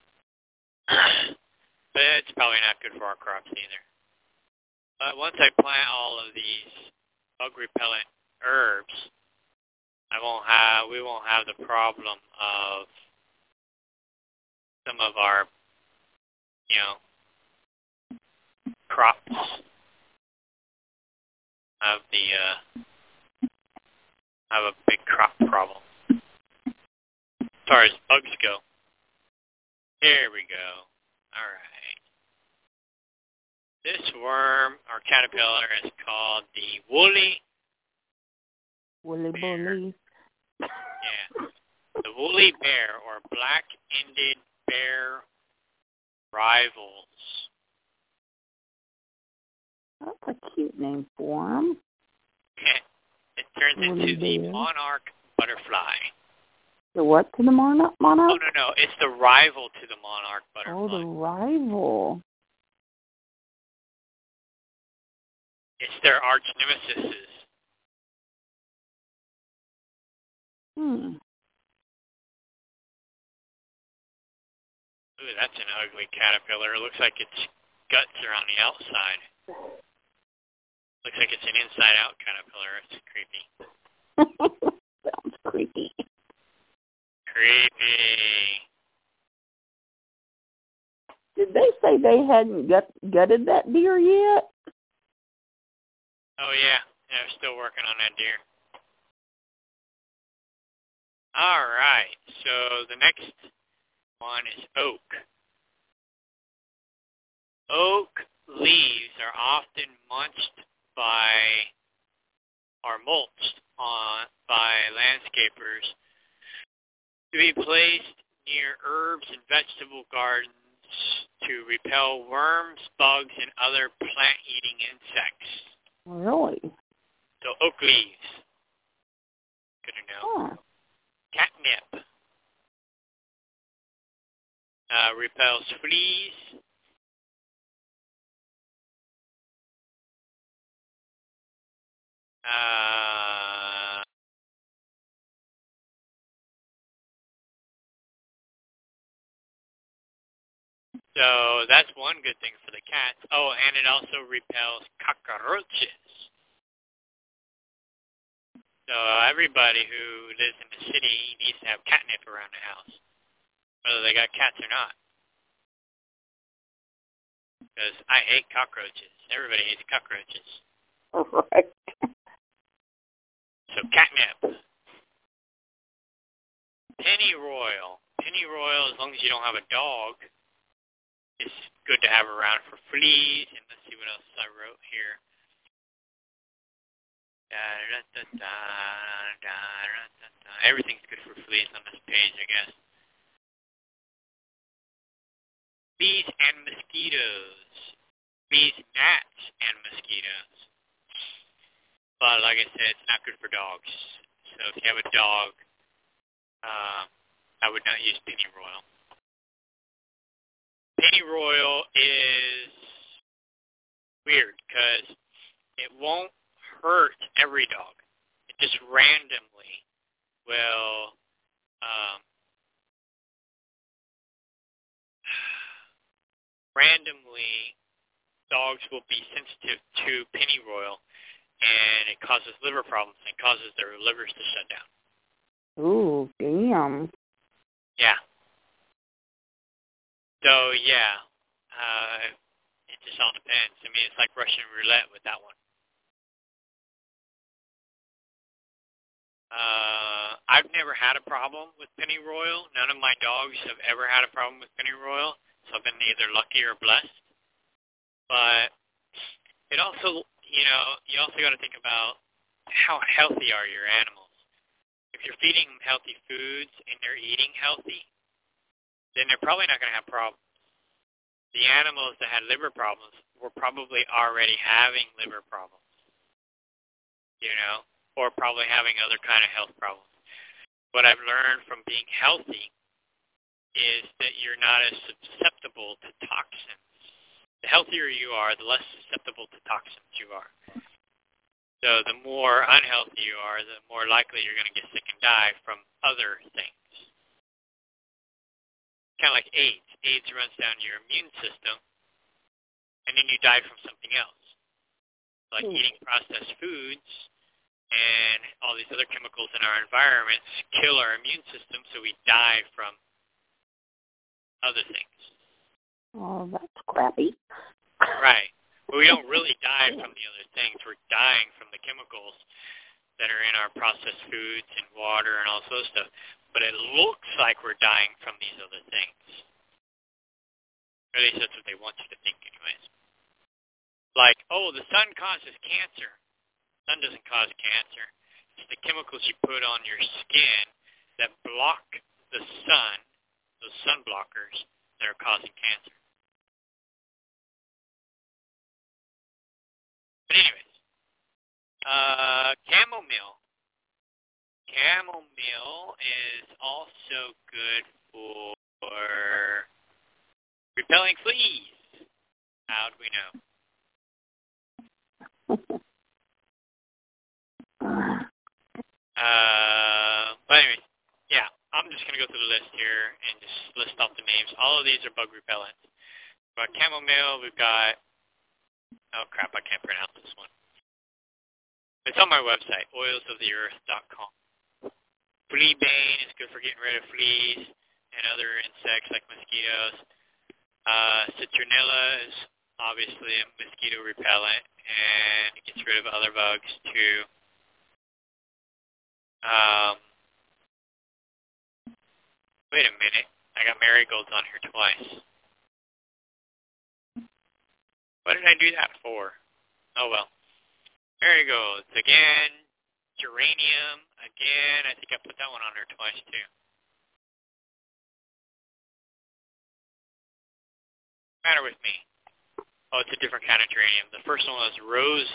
But it's probably not good for our crops either. But once I plant all of these bug repellent herbs, I won't have we won't have the problem of some of our, you know, crops have the uh, have a big crop problem. As far as bugs go. Here we go. All right. This worm or caterpillar is called the woolly Woolly bully. Yeah. The woolly bear or black-ended bear rivals. That's a cute name for him. It turns Woolly into the bear. monarch butterfly. The what to the monarch? monarch? Oh, no, no. It's the rival to the monarch butterfly. Oh, the rival. It's their arch nemesis. Hmm. Ooh, that's an ugly caterpillar. It looks like its guts are on the outside. Looks like it's an inside-out caterpillar. It's creepy. Sounds creepy. Creepy. Did they say they hadn't gut, gutted that deer yet? Oh, yeah. Yeah, we're still working on that deer. All right. So the next one is oak. Oak leaves are often munched by or mulched on by landscapers to be placed near herbs and vegetable gardens to repel worms, bugs, and other plant-eating insects. Really? So oak leaves. Good to know. Huh. Catnip. Uh, repels fleas. Uh, so that's one good thing for the cats. Oh, and it also repels cockroaches. So everybody who lives in the city needs to have catnip around the house, whether they got cats or not. Because I hate cockroaches. Everybody hates cockroaches. Right. So catnip. Pennyroyal. Pennyroyal, as long as you don't have a dog, is good to have around for fleas. And let's see what else I wrote here. Da, da, da, da, da, da, da, da. Everything's good for fleas on this page, I guess. Fleas and mosquitoes. Fleas, gnats, and mosquitoes. But like I said, it's not good for dogs. So if you have a dog, uh, I would not use pennyroyal. Pennyroyal is weird because it won't hurt every dog. It just randomly will um, randomly dogs will be sensitive to pennyroyal, and it causes liver problems and causes their livers to shut down. Ooh, damn. Yeah. So, yeah. Uh, it just all depends. I mean, it's like Russian roulette with that one. Uh, I've never had a problem with pennyroyal. None of my dogs have ever had a problem with pennyroyal, so I've been either lucky or blessed. But it also, you know, you also got to think about how healthy are your animals. If you're feeding them healthy foods and they're eating healthy, then they're probably not going to have problems. The animals that had liver problems were probably already having liver problems, you know, or probably having other kind of health problems. What I've learned from being healthy is that you're not as susceptible to toxins. The healthier you are, the less susceptible to toxins you are. So the more unhealthy you are, the more likely you're going to get sick and die from other things. Kind of like AIDS. AIDS runs down your immune system, and then you die from something else. Like mm. eating processed foods and all these other chemicals in our environments kill our immune system, so we die from other things. Oh, that's crappy. Right. But we don't really die from the other things. We're dying from the chemicals that are in our processed foods and water and all sorts of stuff. But it looks like we're dying from these other things. Or at least that's what they want you to think anyways. Like, oh, the sun causes cancer. The sun doesn't cause cancer. It's the chemicals you put on your skin that block the sun, those sun blockers, that are causing cancer. But anyways, uh, chamomile. Chamomile is also good for repelling fleas. How do we know? uh, but anyways, yeah, I'm just going to go through the list here and just list off the names. All of these are bug repellents. We've got chamomile, we've got, oh crap, I can't pronounce this one. It's on my website, oils of the earth dot com. Fleabane is good for getting rid of fleas and other insects like mosquitoes. Uh, citronella is obviously a mosquito repellent, and it gets rid of other bugs too. Um, wait a minute. I got marigolds on here twice. What did I do that for? Oh well. Marigolds again. Geranium again. I think I put that one on there twice too. What's the matter with me? Oh, it's a different kind of geranium. The first one was rose.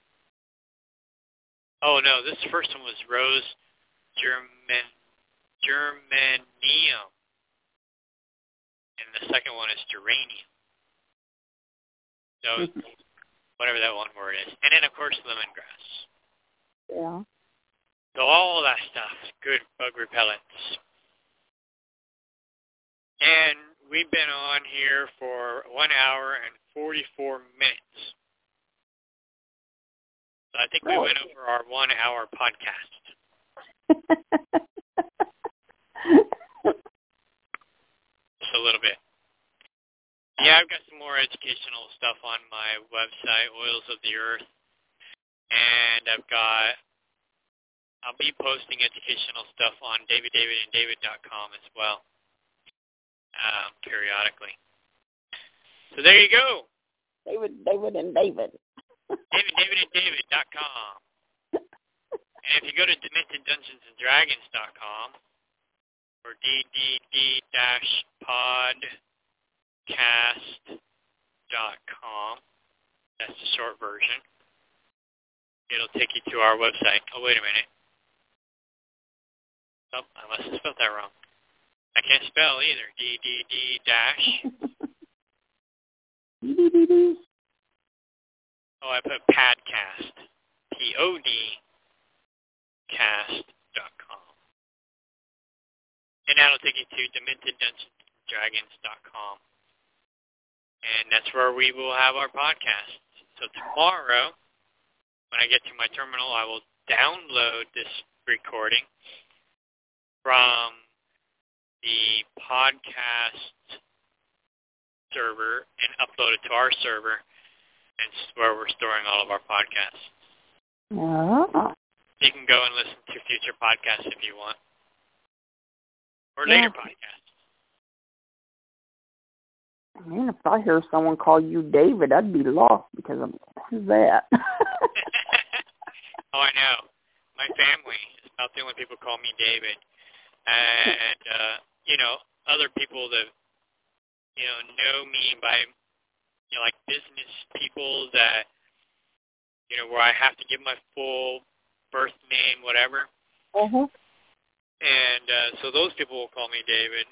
Oh no, this first one was rose german germanium, and the second one is geranium. So whatever that one word is, and then of course lemongrass. Yeah. So all that stuff is good bug repellents. And we've been on here for one hour and forty-four minutes. So I think we went over our one-hour podcast. Just a little bit. Yeah, I've got some more educational stuff on my website, Oils of the Earth. And I've got, I'll be posting educational stuff on david david and david dot com as well, um, periodically. So there you go. David, David, and David. david david and david dot com. And if you go to demented dungeons and dragons dot com or d d d dash podcast dot com, that's the short version, it'll take you to our website. Oh, wait a minute. Oh, I must have spelled that wrong. I can't spell either. D D D dash. Oh, I put Podcast. P O D cast dot com. And that'll take you to demented dungeons and dragons dot com. And that's where we will have our podcast. So tomorrow, when I get to my terminal, I will download this recording, from the podcast server and upload it to our server, and it's where we're storing all of our podcasts. Oh. You can go and listen to future podcasts if you want, or Yeah. later podcasts. I mean, if I hear someone call you David, I'd be lost because I'm, who's that? Oh, I know. My family is about the only people who call me David. And, uh, you know, other people that, you know, know me by, you know, like business people that, you know, where I have to give my full birth name, whatever. Uh-huh. And uh, so those people will call me David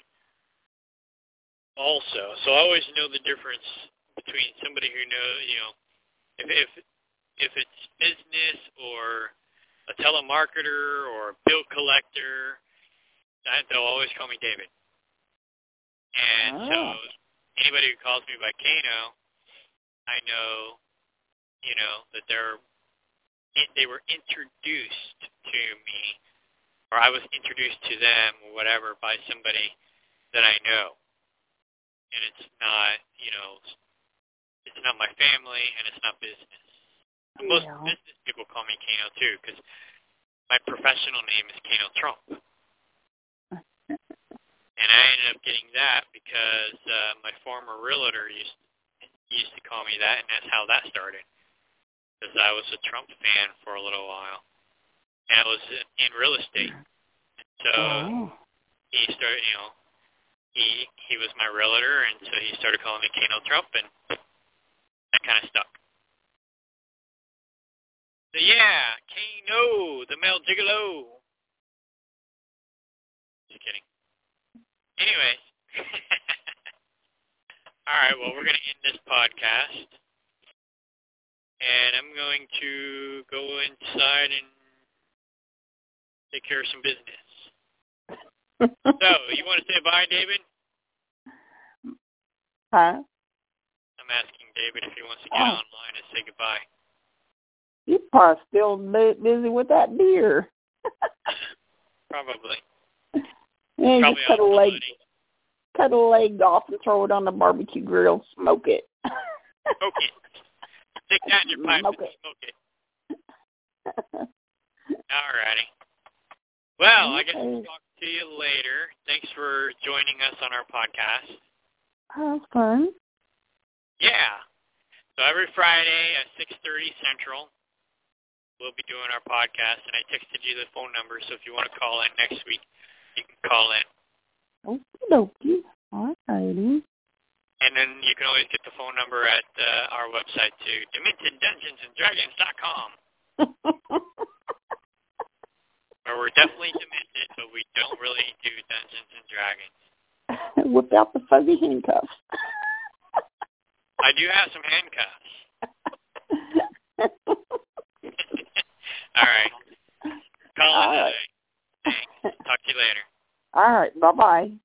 also. So I always know the difference between somebody who knows, you know, if if if it's business or a telemarketer or a bill collector, that, they'll always call me David. And Oh. so anybody who calls me by Kano, I know, you know, that they're they were introduced to me, or I was introduced to them, or whatever, by somebody that I know. And it's not, you know, it's not my family, and it's not business. And most Yeah. business people call me Kano, too, because my professional name is Kano Trump. And I ended up getting that because uh, my former realtor used, used to call me that, and that's how that started. Because I was a Trump fan for a little while. And I was in real estate. So Oh. he started, you know, he he was my realtor, and so he started calling me Kano Trump, and that kind of stuck. So yeah, Kano, the male gigolo. Just kidding. Anyways. All right, well, we're going to end this podcast. And I'm going to go inside and take care of some business. So, you want to say bye, David? Huh? I'm asking David if he wants to get Oh. online and say goodbye. He's probably still bu- busy with that deer. Probably. Yeah, Probably just cut a on leg, somebody. cut a leg off and throw it on the barbecue grill, smoke it. Smoke it. Stick that in your pipe Smoke and it. smoke it. All righty. Well, I guess we'll Okay. talk to you later. Thanks for joining us on our podcast. That was fun. Yeah. So every Friday at six thirty Central, we'll be doing our podcast, and I texted you the phone number, so if you want to call in next week, you can call in. Okie dokie. All righty. And then you can always get the phone number at uh, our website, too, Demented Dungeons and Dragons dot com, where we're definitely demented, but we don't really do Dungeons and Dragons. Whip out the fuzzy handcuffs. I do have some handcuffs. All right. Call All in right. today. Thanks. Talk to you later. All right. Bye-bye.